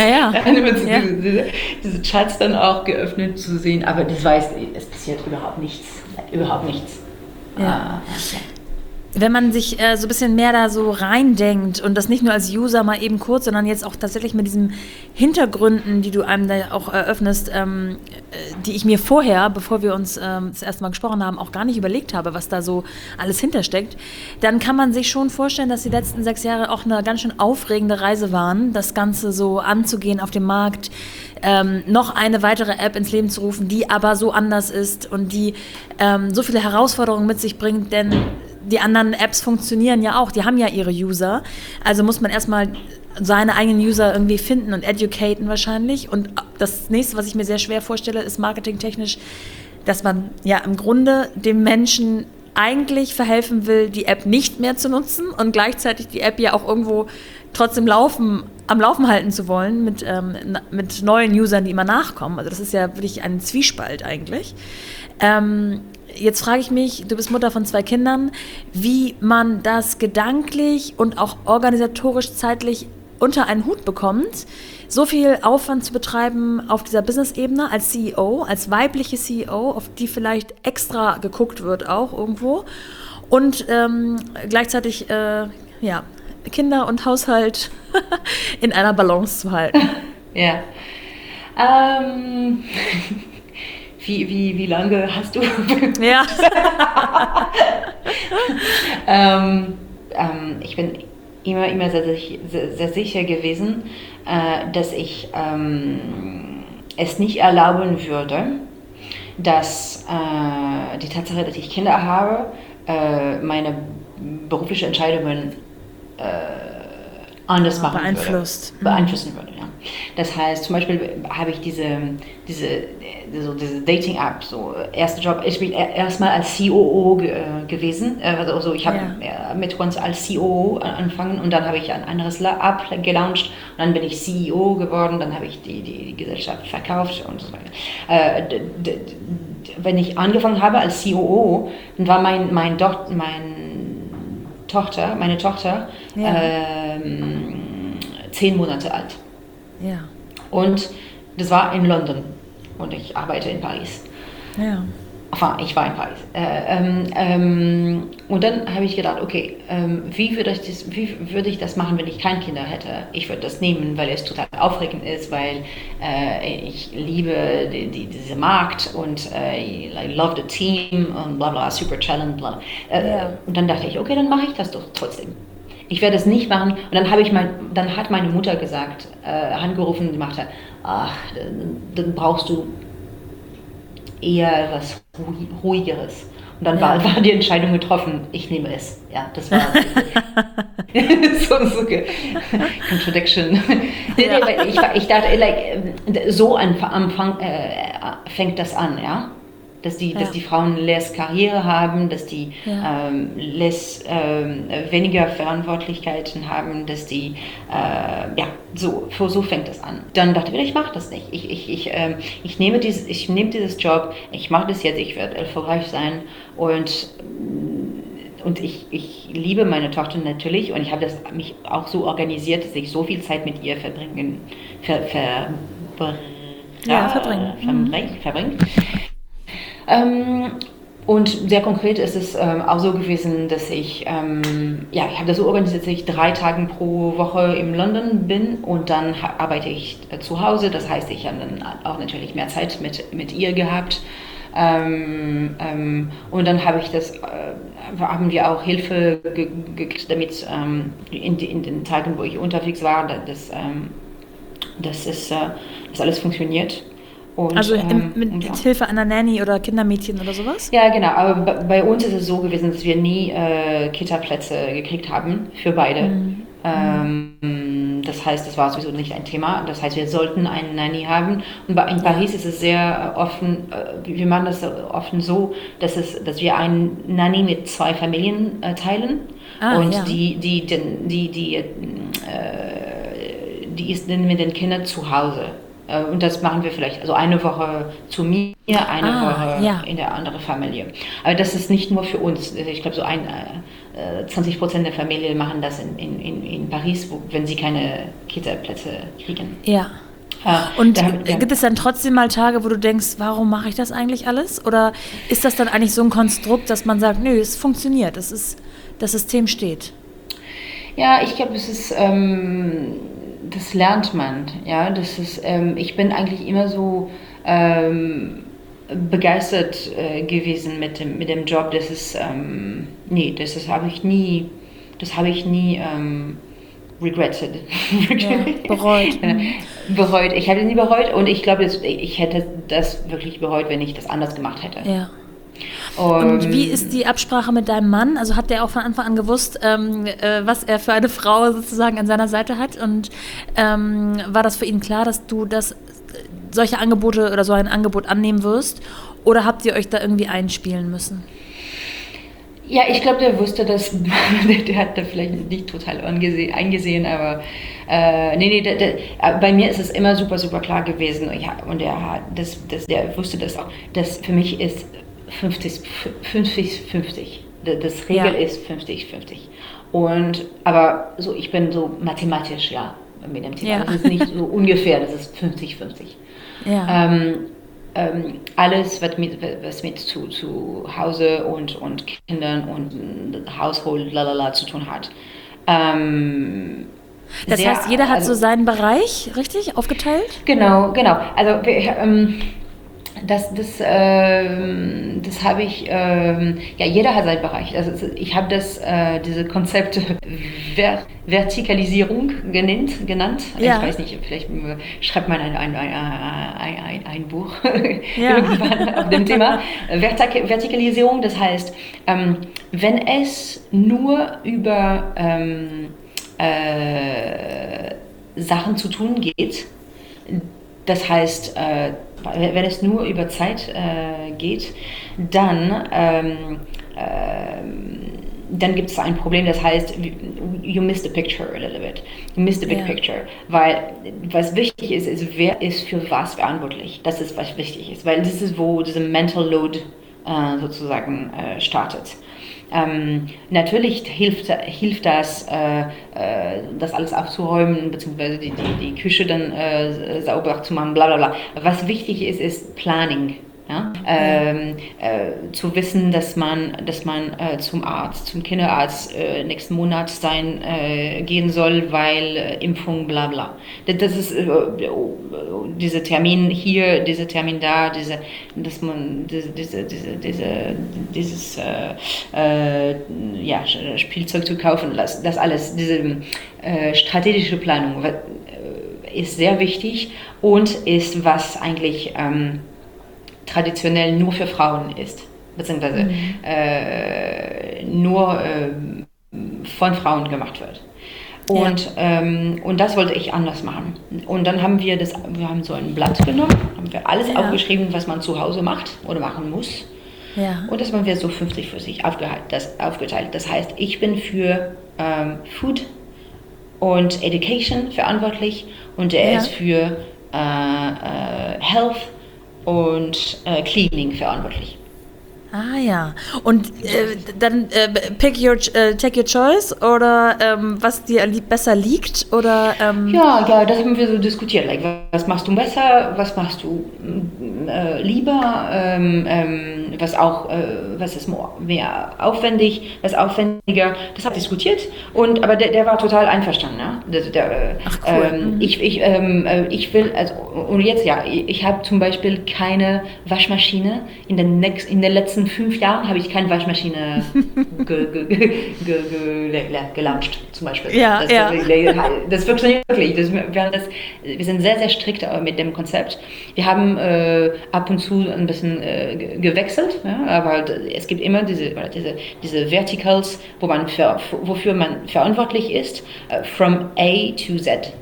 Diese Chats dann auch geöffnet zu sehen. Aber das es passiert überhaupt nichts. Überhaupt nichts. Ja. Wenn man sich so ein bisschen mehr da so reindenkt und das nicht nur als User mal eben kurz, sondern jetzt auch tatsächlich mit diesen Hintergründen, die du einem da auch eröffnest, die ich mir vorher, bevor wir uns das erste Mal gesprochen haben, auch gar nicht überlegt habe, was da so alles hintersteckt, dann kann man sich schon vorstellen, dass die letzten 6 Jahre auch eine ganz schön aufregende Reise waren, das Ganze so anzugehen auf dem Markt, noch eine weitere App ins Leben zu rufen, die aber so anders ist und die so viele Herausforderungen mit sich bringt, denn die anderen Apps funktionieren ja auch, die haben ja ihre User, also muss man erstmal seine eigenen User irgendwie finden und educaten wahrscheinlich. Und das nächste, was ich mir sehr schwer vorstelle, ist marketingtechnisch, dass man ja im Grunde dem Menschen eigentlich verhelfen will, die App nicht mehr zu nutzen und gleichzeitig die App ja auch irgendwo trotzdem am Laufen halten zu wollen mit neuen Usern, die immer nachkommen. Also das ist ja wirklich ein Zwiespalt eigentlich. Jetzt frage ich mich, du bist Mutter von 2 Kindern, wie man das gedanklich und auch organisatorisch zeitlich unter einen Hut bekommt, so viel Aufwand zu betreiben auf dieser Business-Ebene als CEO, als weibliche CEO, auf die vielleicht extra geguckt wird auch irgendwo und gleichzeitig Kinder und Haushalt in einer Balance zu halten. Ja. Wie lange hast du? Ja. Ich bin immer sehr sicher gewesen, dass ich es nicht erlauben würde, dass die Tatsache, dass ich Kinder habe, meine beruflichen Entscheidungen anders machen beeinflusst. würde, beeinflussen würde. Ja. Das heißt, zum Beispiel habe ich diese Dating-App, so erster Job, ich bin erstmal als COO gewesen, also ich habe mit uns als COO angefangen und dann habe ich ein anderes App gelauncht und dann bin ich CEO geworden, dann habe ich die Gesellschaft verkauft und so weiter. Wenn ich angefangen habe als COO, dann war meine Tochter 10 Monate alt. Ja. Und das war in London und ich arbeite in Paris. Ja. Enfin, ich war in Paris. Und dann habe ich gedacht, okay, wie würde ich das machen, wenn ich keine Kinder hätte? Ich würde das nehmen, weil es total aufregend ist, weil ich liebe diese Markt und I love the team und bla bla, super challenge, bla. Und dann dachte ich, okay, dann mache ich das doch trotzdem. Ich werde es nicht machen. Und dann hat meine Mutter gesagt, angerufen und gemacht, ach, dann brauchst du eher was Ruhigeres. Und dann war die Entscheidung getroffen, ich nehme es. Ja, das war so Contradiction. Ich dachte, so am Anfang fängt das an, ja. Dass die Frauen less Karriere haben, dass die weniger Verantwortlichkeiten haben, dass die, so fängt das an. Dann dachte ich mache das nicht. Ich nehme dieses Job, ich mache das jetzt, ich werde erfolgreich sein und ich liebe meine Tochter natürlich und ich habe mich auch so organisiert, dass ich so viel Zeit mit ihr verbringe. Und sehr konkret ist es auch so gewesen, dass ich habe das so organisiert, dass ich 3 Tage pro Woche in London bin und dann arbeite ich zu Hause. Das heißt, ich habe dann auch natürlich mehr Zeit mit ihr gehabt. Und dann haben wir auch Hilfe gekriegt, damit in den Tagen, wo ich unterwegs war, dass alles funktioniert. Und, also mit Hilfe einer Nanny oder Kindermädchen oder sowas? Ja, genau. Aber bei uns ist es so gewesen, dass wir nie Kita-Plätze gekriegt haben für beide. Das heißt, das war sowieso nicht ein Thema. Das heißt, wir sollten einen Nanny haben. Und in Paris ist es sehr offen, wir machen das offen so, dass wir einen Nanny mit 2 Familien teilen. Die ist dann mit den Kindern zu Hause. Und das machen wir vielleicht, also eine Woche zu mir, eine Woche in der anderen Familie. Aber das ist nicht nur für uns. Ich glaube, so 20% der Familien machen das in Paris, wenn sie keine Kita-Plätze kriegen. Ja. Und gibt es dann trotzdem mal Tage, wo du denkst, warum mache ich das eigentlich alles? Oder ist das dann eigentlich so ein Konstrukt, dass man sagt, nö, es funktioniert, das System steht? Ja, ich glaube, es ist... das lernt man, ja, das ist, ich bin eigentlich immer so begeistert gewesen mit dem Job, das habe ich nie regretted. Bereut. Bereut, ich hätte nie bereut und ich glaube, ich hätte das wirklich bereut, wenn ich das anders gemacht hätte. Ja. Und wie ist die Absprache mit deinem Mann? Also hat der auch von Anfang an gewusst, was er für eine Frau sozusagen an seiner Seite hat? Und war das für ihn klar, dass du solche Angebote oder so ein Angebot annehmen wirst? Oder habt ihr euch da irgendwie einspielen müssen? Ja, ich glaube, der wusste das. Der hat da vielleicht nicht total eingesehen, aber bei mir ist es immer super, super klar gewesen. Ja, und der wusste das auch. Das für mich ist 50-50. Das Regel ist 50-50. Aber so, ich bin so mathematisch, mit dem Thema. Ja. Das ist nicht so ungefähr, das ist 50-50. Ja. Alles, was mit zu Hause und Kindern und Haushalt zu tun hat. Das heißt, jeder hat so seinen Bereich, richtig, aufgeteilt? Genau. Also das habe ich, jeder hat seinen Bereich. Also ich habe diese Konzepte Vertikalisierung genannt. Ja. Ich weiß nicht, vielleicht schreibt man ein Buch irgendwann auf dem Thema. Vertikalisierung, das heißt, wenn es nur über Sachen zu tun geht. Das heißt, wenn es nur über Zeit geht, dann gibt es ein Problem, das heißt, you miss the picture a little bit. You miss the big picture. Weil was wichtig ist, wer ist für was verantwortlich. Das ist, was wichtig ist. Weil das ist, wo diese Mental Load sozusagen startet. Natürlich hilft das, das alles aufzuräumen, beziehungsweise die Küche dann sauber zu machen, bla bla bla. Was wichtig ist Planning. Ja? Zu wissen, dass man zum Arzt, zum Kinderarzt nächsten Monat gehen soll, weil Impfung, bla bla. Das ist dieser Termin hier, dieser Termin da, dass man dieses Spielzeug zu kaufen, das alles, diese strategische Planung ist sehr wichtig und ist was eigentlich traditionell nur für Frauen ist, beziehungsweise nur von Frauen gemacht wird. Und das wollte ich anders machen. Und dann haben wir haben so ein Blatt genommen, haben wir alles aufgeschrieben, was man zu Hause macht oder machen muss. Ja. Und das haben wir so 50-50 aufgeteilt. Das heißt, ich bin für Food und Education verantwortlich und er ist für Health und Cleaning verantwortlich. Ah ja, und dann take your choice oder was dir besser liegt oder? Ja, das haben wir so diskutiert. Like, was machst du besser, was machst du lieber, was ist mehr aufwendig, was aufwendiger. Das haben wir diskutiert aber der war total einverstanden. Ja? Ach cool. Ich will und jetzt ich habe zum Beispiel keine Waschmaschine in den letzten 5 Jahren habe ich keine Waschmaschine gelauncht, zum Beispiel. Das funktioniert wirklich. Wir sind sehr, sehr strikt mit dem Konzept. Wir haben ab und zu ein bisschen gewechselt, aber es gibt immer diese Verticals, wofür man verantwortlich ist, from A to Z.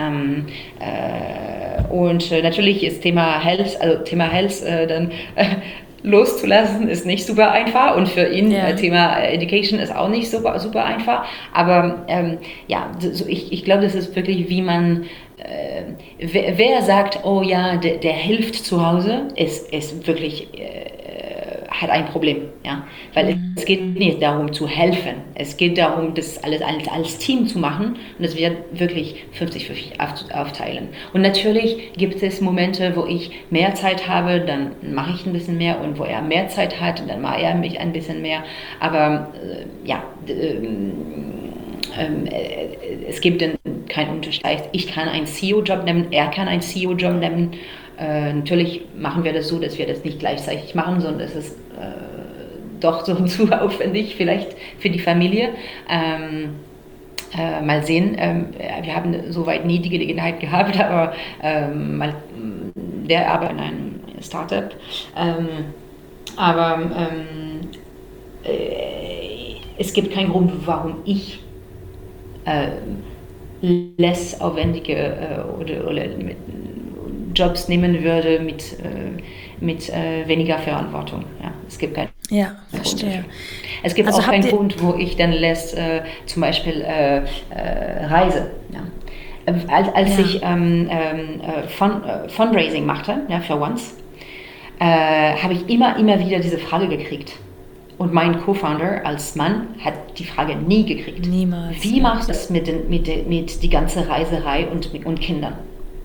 Und natürlich ist Thema Health dann loszulassen ist nicht super einfach und für ihn Thema Education ist auch nicht super, super einfach, aber ich glaube, das ist wirklich, wie man wer sagt, oh ja, der hilft zu Hause, ist wirklich hat ein Problem, weil es geht nicht darum zu helfen, es geht darum, das alles als Team zu machen und es wird wirklich 50-50 aufteilen. Und natürlich gibt es Momente, wo ich mehr Zeit habe, dann mache ich ein bisschen mehr und wo er mehr Zeit hat, dann mache er mich ein bisschen mehr, aber es gibt dann keinen Unterschied. Ich kann einen CEO-Job nehmen, er kann einen CEO-Job nehmen. Natürlich machen wir das so, dass wir das nicht gleichzeitig machen, sondern es ist doch so zu aufwendig vielleicht für die Familie. Mal sehen, wir haben soweit nie die Gelegenheit gehabt, aber der arbeitet in einem Startup. Es gibt keinen Grund, warum ich less aufwendige oder mit Jobs nehmen würde mit weniger Verantwortung. Ja, es gibt keinen verstehe. Es gibt auch keinen Grund, wo ich dann zum Beispiel reise. Ja. Als ich Fundraising machte, für Once, habe ich immer wieder diese Frage gekriegt. Und mein Co-Founder als Mann hat die Frage nie gekriegt. Niemals. Wie machst du das mit die ganze Reiserei und Kindern?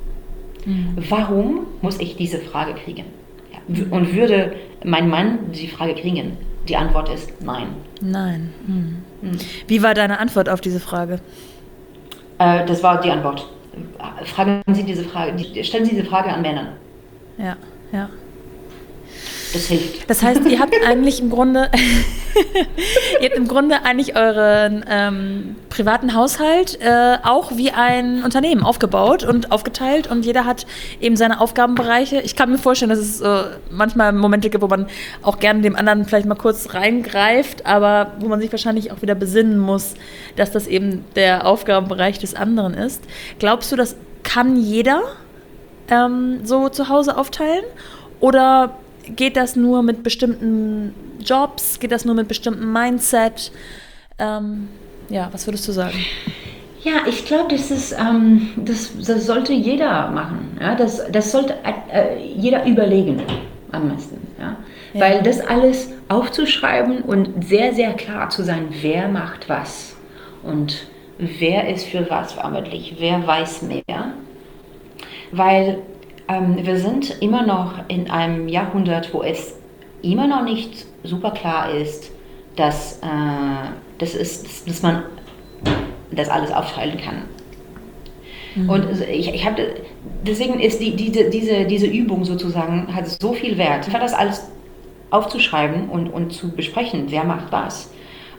Warum muss ich diese Frage kriegen? Ja. Und würde mein Mann die Frage kriegen? Die Antwort ist nein. Nein. Wie war deine Antwort auf diese Frage? Das war die Antwort. Stellen Sie diese Frage an Männern. Ja. Das hilft. Das heißt, ihr habt eigentlich im Grunde, eigentlich euren privaten Haushalt auch wie ein Unternehmen aufgebaut und aufgeteilt und jeder hat eben seine Aufgabenbereiche. Ich kann mir vorstellen, dass es manchmal Momente gibt, wo man auch gerne dem anderen vielleicht mal kurz reingreift, aber wo man sich wahrscheinlich auch wieder besinnen muss, dass das eben der Aufgabenbereich des anderen ist. Glaubst du, das kann jeder so zu Hause aufteilen? Oder geht das nur mit bestimmten Jobs? Geht das nur mit bestimmtem Mindset? Was würdest du sagen? Ja, ich glaube, das sollte jeder machen. Ja? Das sollte jeder überlegen am meisten. Ja? Ja. Weil das alles aufzuschreiben und sehr, sehr klar zu sein, wer macht was und wer ist für was verantwortlich, wer weiß mehr. Weil wir sind immer noch in einem Jahrhundert, wo es immer noch nicht super klar ist, dass man das alles aufteilen kann. Mhm. Und deswegen ist diese Übung sozusagen, hat so viel Wert, einfach das alles aufzuschreiben und zu besprechen, wer macht was.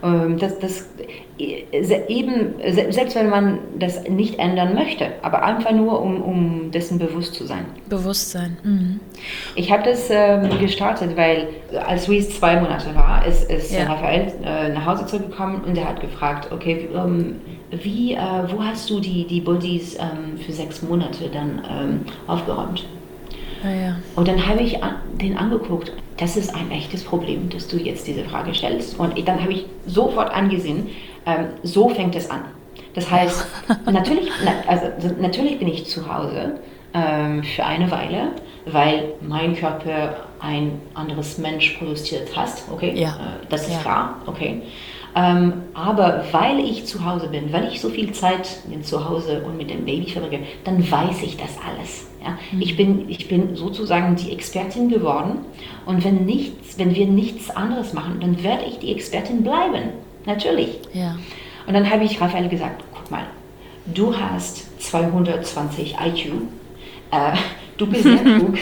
Selbst wenn man das nicht ändern möchte, aber einfach nur, um dessen bewusst zu sein. Bewusstsein. Mhm. Ich habe das gestartet, weil als Luis 2 Monate war, ist Raphael nach Hause zurückgekommen und er hat gefragt, okay, wo hast du die Bodies für 6 Monate dann aufgeräumt? Ah, ja. Und dann habe ich den angeguckt. Das ist ein echtes Problem, dass du jetzt diese Frage stellst. Und dann habe ich sofort angesehen, so fängt es an. Das heißt, natürlich bin ich zu Hause für eine Weile, weil mein Körper ein anderes Mensch produziert hat. Okay, ja. Das ist klar. Okay. Aber weil ich zu Hause bin, weil ich so viel Zeit zu Hause und mit dem Baby verbringe, dann weiß ich das alles. Ja? Mhm. Ich bin sozusagen die Expertin geworden und wenn wir nichts anderes machen, dann werde ich die Expertin bleiben. Natürlich. Ja. Und dann habe ich Raphael gesagt, guck mal, du hast 220 IQ, du bist sehr klug.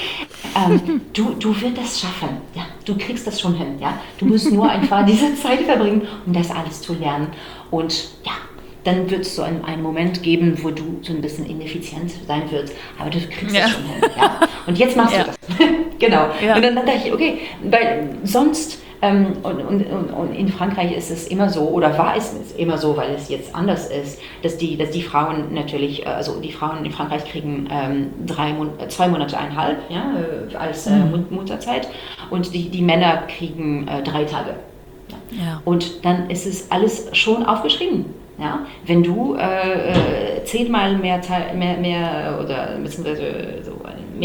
Du wirst das schaffen, ja? Du kriegst das schon hin, ja? Du musst nur einfach diese Zeit verbringen, um das alles zu lernen und ja, dann wird es so einen Moment geben, wo du so ein bisschen ineffizient sein wirst, aber du kriegst das schon hin, ja? Und jetzt machst du das, genau. Ja. Und dann dachte ich, okay, weil sonst und in Frankreich ist es immer so, oder war es immer so, weil es jetzt anders ist, dass die Frauen natürlich, also die Frauen in Frankreich kriegen 2 Monate, 1,5, ja, als Mutterzeit und die Männer kriegen 3 Tage. Ja. Ja. Und dann ist es alles schon aufgeschrieben. Ja? Wenn du 10-mal mehr oder beziehungsweise so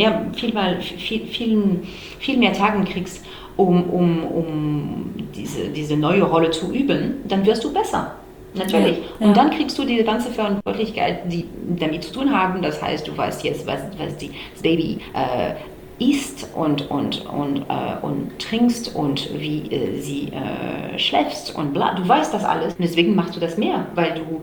viel mehr Tagen kriegst, um diese neue Rolle zu üben, dann wirst du besser. Natürlich. Ja. Und dann kriegst du diese ganze Verantwortlichkeit, die damit zu tun haben. Das heißt, du weißt jetzt, was das Baby isst und trinkst und wie sie schläfst und bla. Du weißt das alles. Und deswegen machst du das mehr, weil du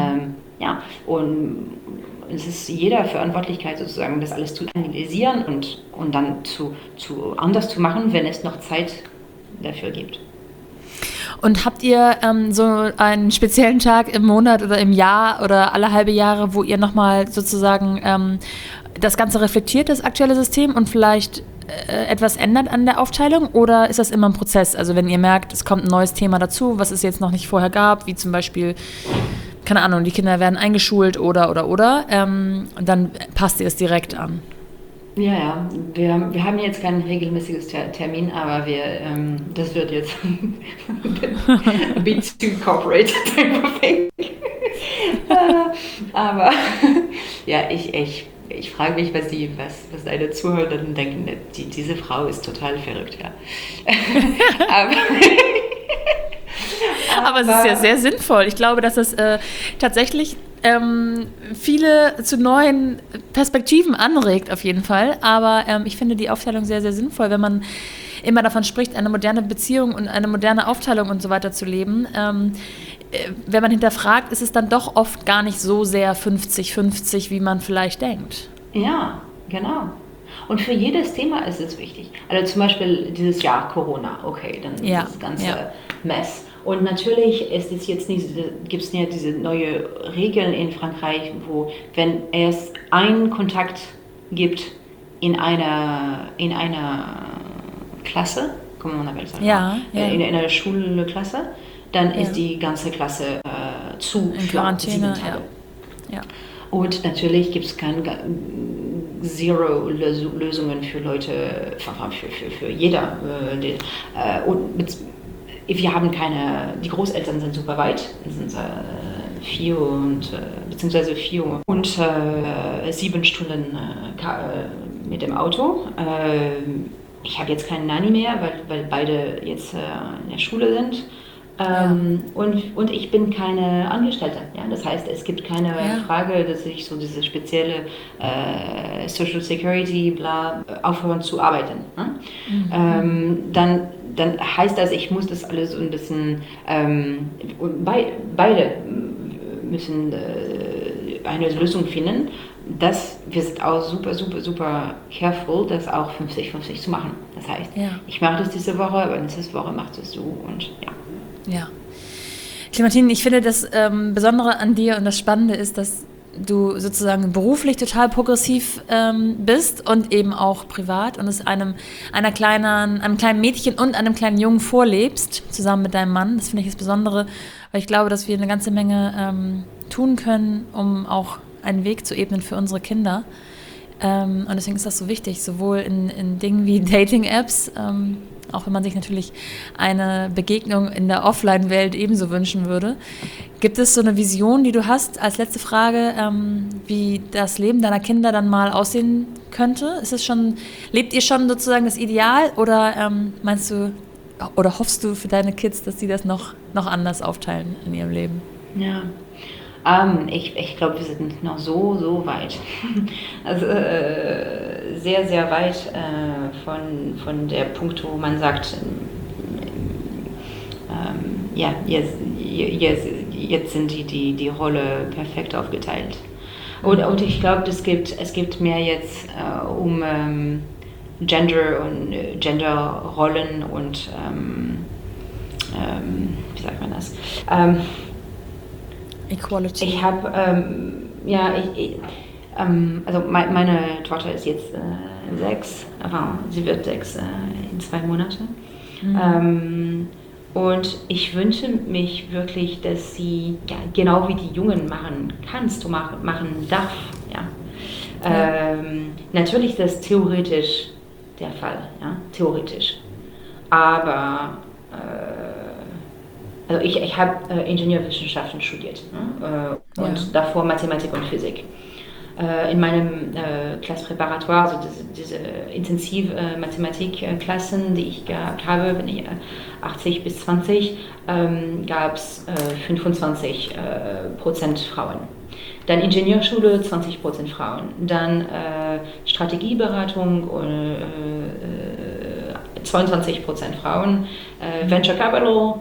und es ist jeder Verantwortlichkeit sozusagen, das alles zu analysieren und dann zu anders zu machen, wenn es noch Zeit dafür gibt. Und habt ihr so einen speziellen Tag im Monat oder im Jahr oder alle halbe Jahre, wo ihr nochmal sozusagen das Ganze reflektiert, das aktuelle System und vielleicht etwas ändert an der Aufteilung? Oder ist das immer ein Prozess? Also wenn ihr merkt, es kommt ein neues Thema dazu, was es jetzt noch nicht vorher gab, wie zum Beispiel, keine Ahnung, die Kinder werden eingeschult oder, dann passt ihr es direkt an. Ja, wir haben jetzt kein regelmäßiges Termin, aber das wird jetzt a bit too corporate type of thing. Aber ja, ich frage mich, was deine Zuhörer denken. Diese Frau ist total verrückt, ja. Aber es ist ja sehr sinnvoll. Ich glaube, dass es tatsächlich viele zu neuen Perspektiven anregt, auf jeden Fall. Aber ich finde die Aufteilung sehr, sehr sinnvoll, wenn man immer davon spricht, eine moderne Beziehung und eine moderne Aufteilung und so weiter zu leben. Wenn man hinterfragt, ist es dann doch oft gar nicht so sehr 50-50, wie man vielleicht denkt. Ja, genau. Und für jedes Thema ist es wichtig. Also zum Beispiel dieses Jahr Corona, okay, dann das ganze Mess. Und natürlich ist es jetzt nicht, gibt es ja diese neue Regeln in Frankreich, wo wenn es einen Kontakt gibt in einer Klasse, kann man sagen, in einer Schulklasse, dann ist die ganze Klasse zu in Quarantäne. Ja. Und natürlich gibt es keine Zero-Lösungen für Leute, für jeder. Wir haben die Großeltern sind super weit, sind 4 und 7 Stunden mit dem Auto. Ich habe jetzt keine Nanny mehr, weil beide jetzt in der Schule sind. Und ich bin keine Angestellte. Ja? Das heißt, es gibt keine Frage, dass ich so diese spezielle Social Security aufhören zu arbeiten. Ne? Dann heißt das, ich muss das alles so ein bisschen, beide müssen eine Lösung finden. Wir sind auch super, super, super careful, das auch 50-50 zu machen. Das heißt, ich mache das diese Woche, aber nächste Woche machst du es du und Ja. Clementine, ich finde das Besondere an dir und das Spannende ist, dass du sozusagen beruflich total progressiv bist und eben auch privat und es einem kleinen Mädchen und einem kleinen Jungen vorlebst, zusammen mit deinem Mann. Das finde ich das Besondere, weil ich glaube, dass wir eine ganze Menge tun können, um auch einen Weg zu ebnen für unsere Kinder. Und deswegen ist das so wichtig, sowohl in Dingen wie Dating-Apps, auch wenn man sich natürlich eine Begegnung in der Offline-Welt ebenso wünschen würde. Gibt es so eine Vision, die du hast, als letzte Frage, wie das Leben deiner Kinder dann mal aussehen könnte? Lebt ihr schon sozusagen das Ideal oder meinst du oder hoffst du für deine Kids, dass sie das noch anders aufteilen in ihrem Leben? Ja. Ich glaube, wir sind noch so weit. Also sehr, sehr weit von der Punkt, wo man sagt, jetzt sind die Rolle perfekt aufgeteilt. Und ich glaube, es gibt mehr jetzt um Gender und Genderrollen und wie sagt man das? Equality. Ich habe, also meine Tochter ist jetzt 6, aber sie wird 6 in 2 Monaten. Und ich wünsche mich wirklich, dass sie genau wie die Jungen machen darf. Ja. Natürlich ist das theoretisch der Fall, ja? Theoretisch. Aber also ich habe Ingenieurwissenschaften studiert, ne? Und davor Mathematik und Physik. In meinem Classe Préparatoire, also diese intensiv Mathematikklassen, die ich gehabt habe, wenn ich 80 bis 20, gab es 25% Frauen. Dann Ingenieurschule, 20% Frauen. Dann Strategieberatung, 22% Frauen. Venture Capital,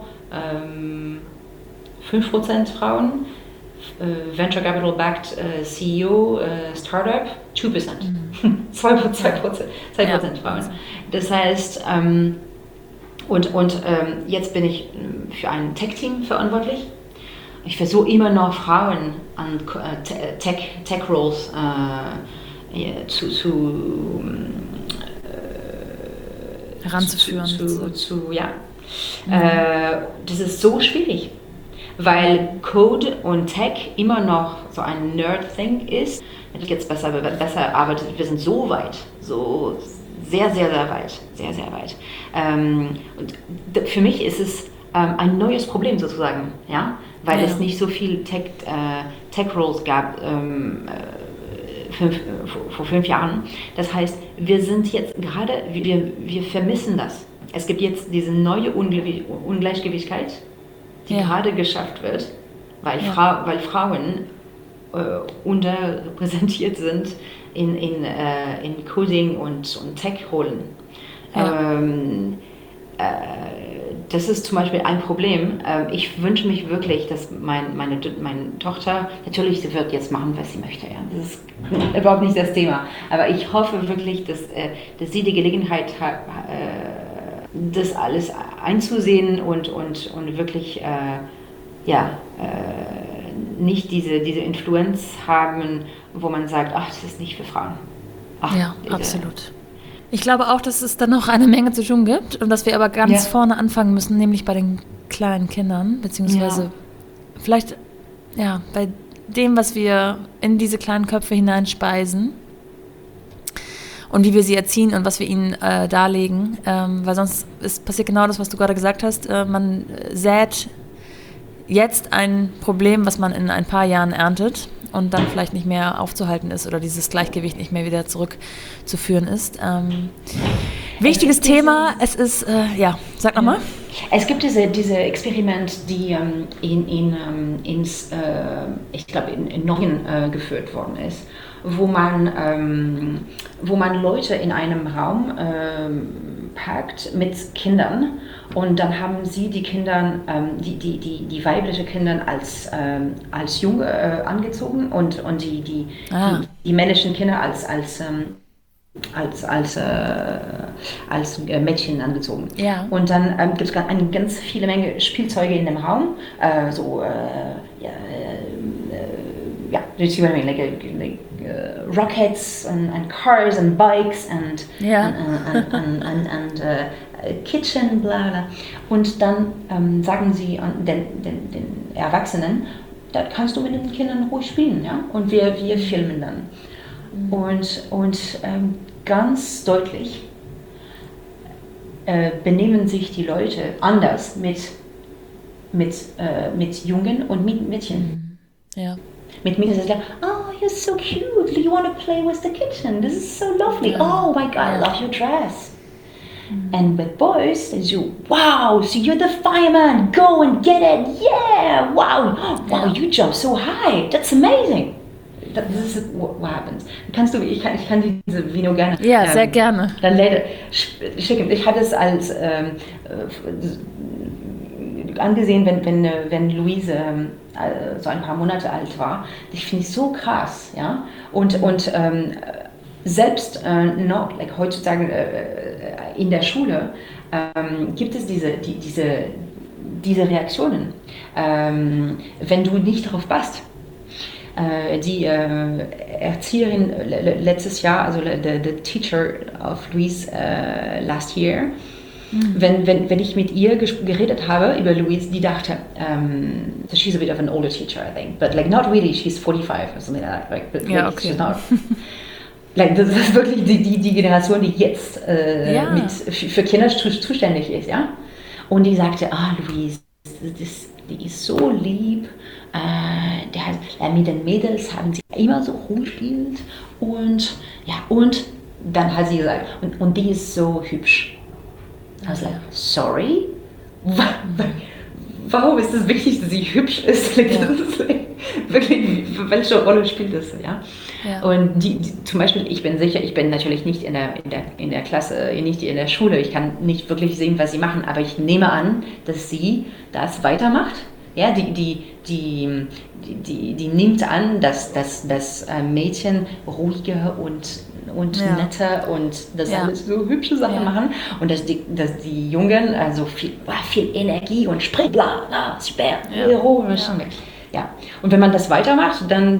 5% Frauen, Venture Capital Backed CEO Startup 2%, 2% Frauen. Das heißt, jetzt bin ich für ein Tech-Team verantwortlich. Ich versuche immer noch Frauen an Tech-Roles heranzuführen. Das ist so schwierig, weil Code und Tech immer noch so ein Nerd-Thing ist. Jetzt besser, aber wir sind so weit, so sehr, sehr, sehr weit, sehr, sehr weit. Und für mich ist es ein neues Problem sozusagen, ja, weil es nicht so viel Tech-Roles gab vor 5 Jahren. Das heißt, wir sind jetzt gerade, wir vermissen das. Es gibt jetzt diese neue Ungleichgewichtigkeit, die gerade geschafft wird, weil Frauen unterrepräsentiert sind in Coding und Tech-Rollen. das ist zum Beispiel ein Problem. Ich wünsche mich wirklich, dass meine Tochter, natürlich, sie wird jetzt machen, was sie möchte. Ja. Das ist überhaupt nicht das Thema. Aber ich hoffe wirklich, dass sie die Gelegenheit hat, das alles einzusehen und wirklich nicht diese Influenz haben, wo man sagt, ach, das ist nicht für Frauen. Ach, ja, absolut. Ich glaube auch, dass es dann noch eine Menge zu tun gibt und dass wir aber ganz vorne anfangen müssen, nämlich bei den kleinen Kindern, beziehungsweise vielleicht bei dem, was wir in diese kleinen Köpfe hineinspeisen und wie wir sie erziehen und was wir ihnen darlegen, weil sonst passiert genau das, was du gerade gesagt hast. Man sät jetzt ein Problem, was man in ein paar Jahren erntet und dann vielleicht nicht mehr aufzuhalten ist oder dieses Gleichgewicht nicht mehr wieder zurückzuführen ist. Wichtiges Thema, es ist, sag nochmal. Es gibt diese Experiment, die in Norwegen geführt worden ist, wo man Leute in einem Raum packt mit Kindern und dann haben sie die Kinder, die weibliche Kinder als Junge angezogen und die männlichen Kinder als Mädchen angezogen. Ja. Und dann gibt es eine ganz viele Menge Spielzeuge in dem Raum, rockets and cars and bikes and kitchen, bla bla. Und dann sagen sie den Erwachsenen, da kannst du mit den Kindern ruhig spielen, ja? Und wir filmen dann. Und ganz deutlich benehmen sich die Leute anders mit Jungen und mit Mädchen. Ja. Mit Mädchen ist es like, oh, you're so cute, you want to play with the kitten, this is so lovely, oh my God, I love your dress. And with boys, they do, wow, so you're the fireman, go and get it, yeah, wow, you jump so high, that's amazing. Das ist what happens. Ich kann diese Video gerne. Ja, sehr gerne. Dann schicken. Ich hatte es als angesehen, wenn Luise so ein paar Monate alt war. Ich finde es so krass, ja. Und selbst noch, like heutzutage in der Schule gibt es diese Reaktionen, wenn du nicht darauf passt. Die Erzieherin letztes Jahr, also the teacher of Louise last year, wenn ich mit ihr geredet habe über Louise, die dachte, so she's a bit of an older teacher, I think, but like not really, she's 45 or something like that. Like, but ja, okay. She's not, like, das ist wirklich die Generation, die jetzt für Kinder zuständig ist, ja. Und die sagte, Louise, die ist so lieb. Mit den Mädels haben sie immer so rumgespielt und dann hat sie gesagt, und die ist so hübsch. I was like, sorry? Warum ist es wichtig, dass sie hübsch ist? Das ist wirklich, welche Rolle spielt das? Ja? Ja. Und die, zum Beispiel, ich bin sicher, ich bin natürlich nicht in der Klasse, nicht in der Schule, ich kann nicht wirklich sehen, was sie machen, aber ich nehme an, dass sie das weitermacht. Ja, die nimmt an, dass Mädchen ruhiger und netter und das alles so hübsche Sachen machen und dass die Jungen also viel Energie und Sprit, bla bla, super, heroisch. Ja. Und wenn man das weitermacht, dann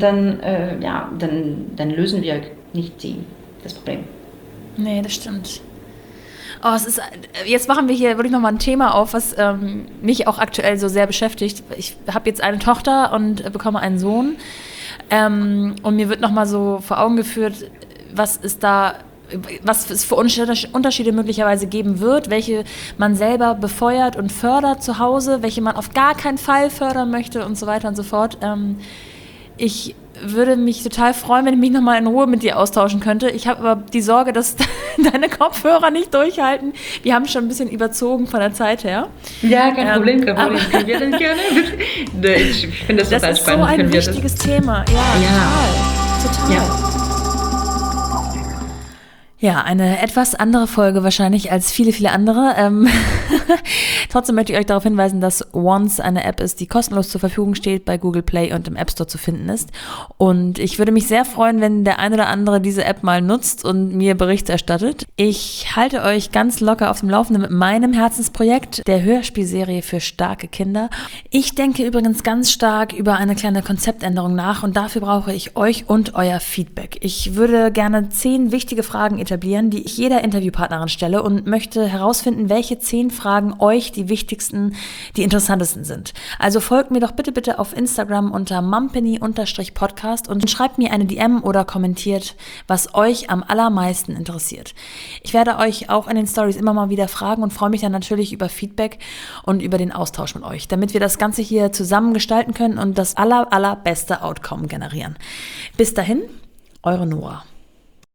lösen wir nicht das Problem. Nee, das stimmt. Oh, jetzt machen wir hier wirklich nochmal ein Thema auf, was mich auch aktuell so sehr beschäftigt. Ich habe jetzt eine Tochter und bekomme einen Sohn. Und mir wird nochmal so vor Augen geführt, was es für Unterschiede möglicherweise geben wird, welche man selber befeuert und fördert zu Hause, welche man auf gar keinen Fall fördern möchte und so weiter und so fort. Ich würde mich total freuen, wenn ich mich nochmal in Ruhe mit dir austauschen könnte. Ich habe aber die Sorge, dass deine Kopfhörer nicht durchhalten. Wir haben schon ein bisschen überzogen von der Zeit her. Ja, kein Problem. Können wir das gerne? Ich finde das total spannend. Das ist so ein wichtiges Thema. Ja, total. Ja. Ja, eine etwas andere Folge wahrscheinlich als viele, viele andere. Trotzdem möchte ich euch darauf hinweisen, dass Once eine App ist, die kostenlos zur Verfügung steht, bei Google Play und im App Store zu finden ist. Und ich würde mich sehr freuen, wenn der ein oder andere diese App mal nutzt und mir Berichte erstattet. Ich halte euch ganz locker auf dem Laufenden mit meinem Herzensprojekt, der Hörspielserie für starke Kinder. Ich denke übrigens ganz stark über eine kleine Konzeptänderung nach und dafür brauche ich euch und euer Feedback. Ich würde gerne 10 wichtige Fragen etablieren, die ich jeder Interviewpartnerin stelle und möchte herausfinden, welche 10 Fragen euch die wichtigsten, die interessantesten sind. Also folgt mir doch bitte auf Instagram unter mumpany_podcast und schreibt mir eine DM oder kommentiert, was euch am allermeisten interessiert. Ich werde euch auch in den Stories immer mal wieder fragen und freue mich dann natürlich über Feedback und über den Austausch mit euch, damit wir das Ganze hier zusammen gestalten können und das allerbeste Outcome generieren. Bis dahin, eure Nora.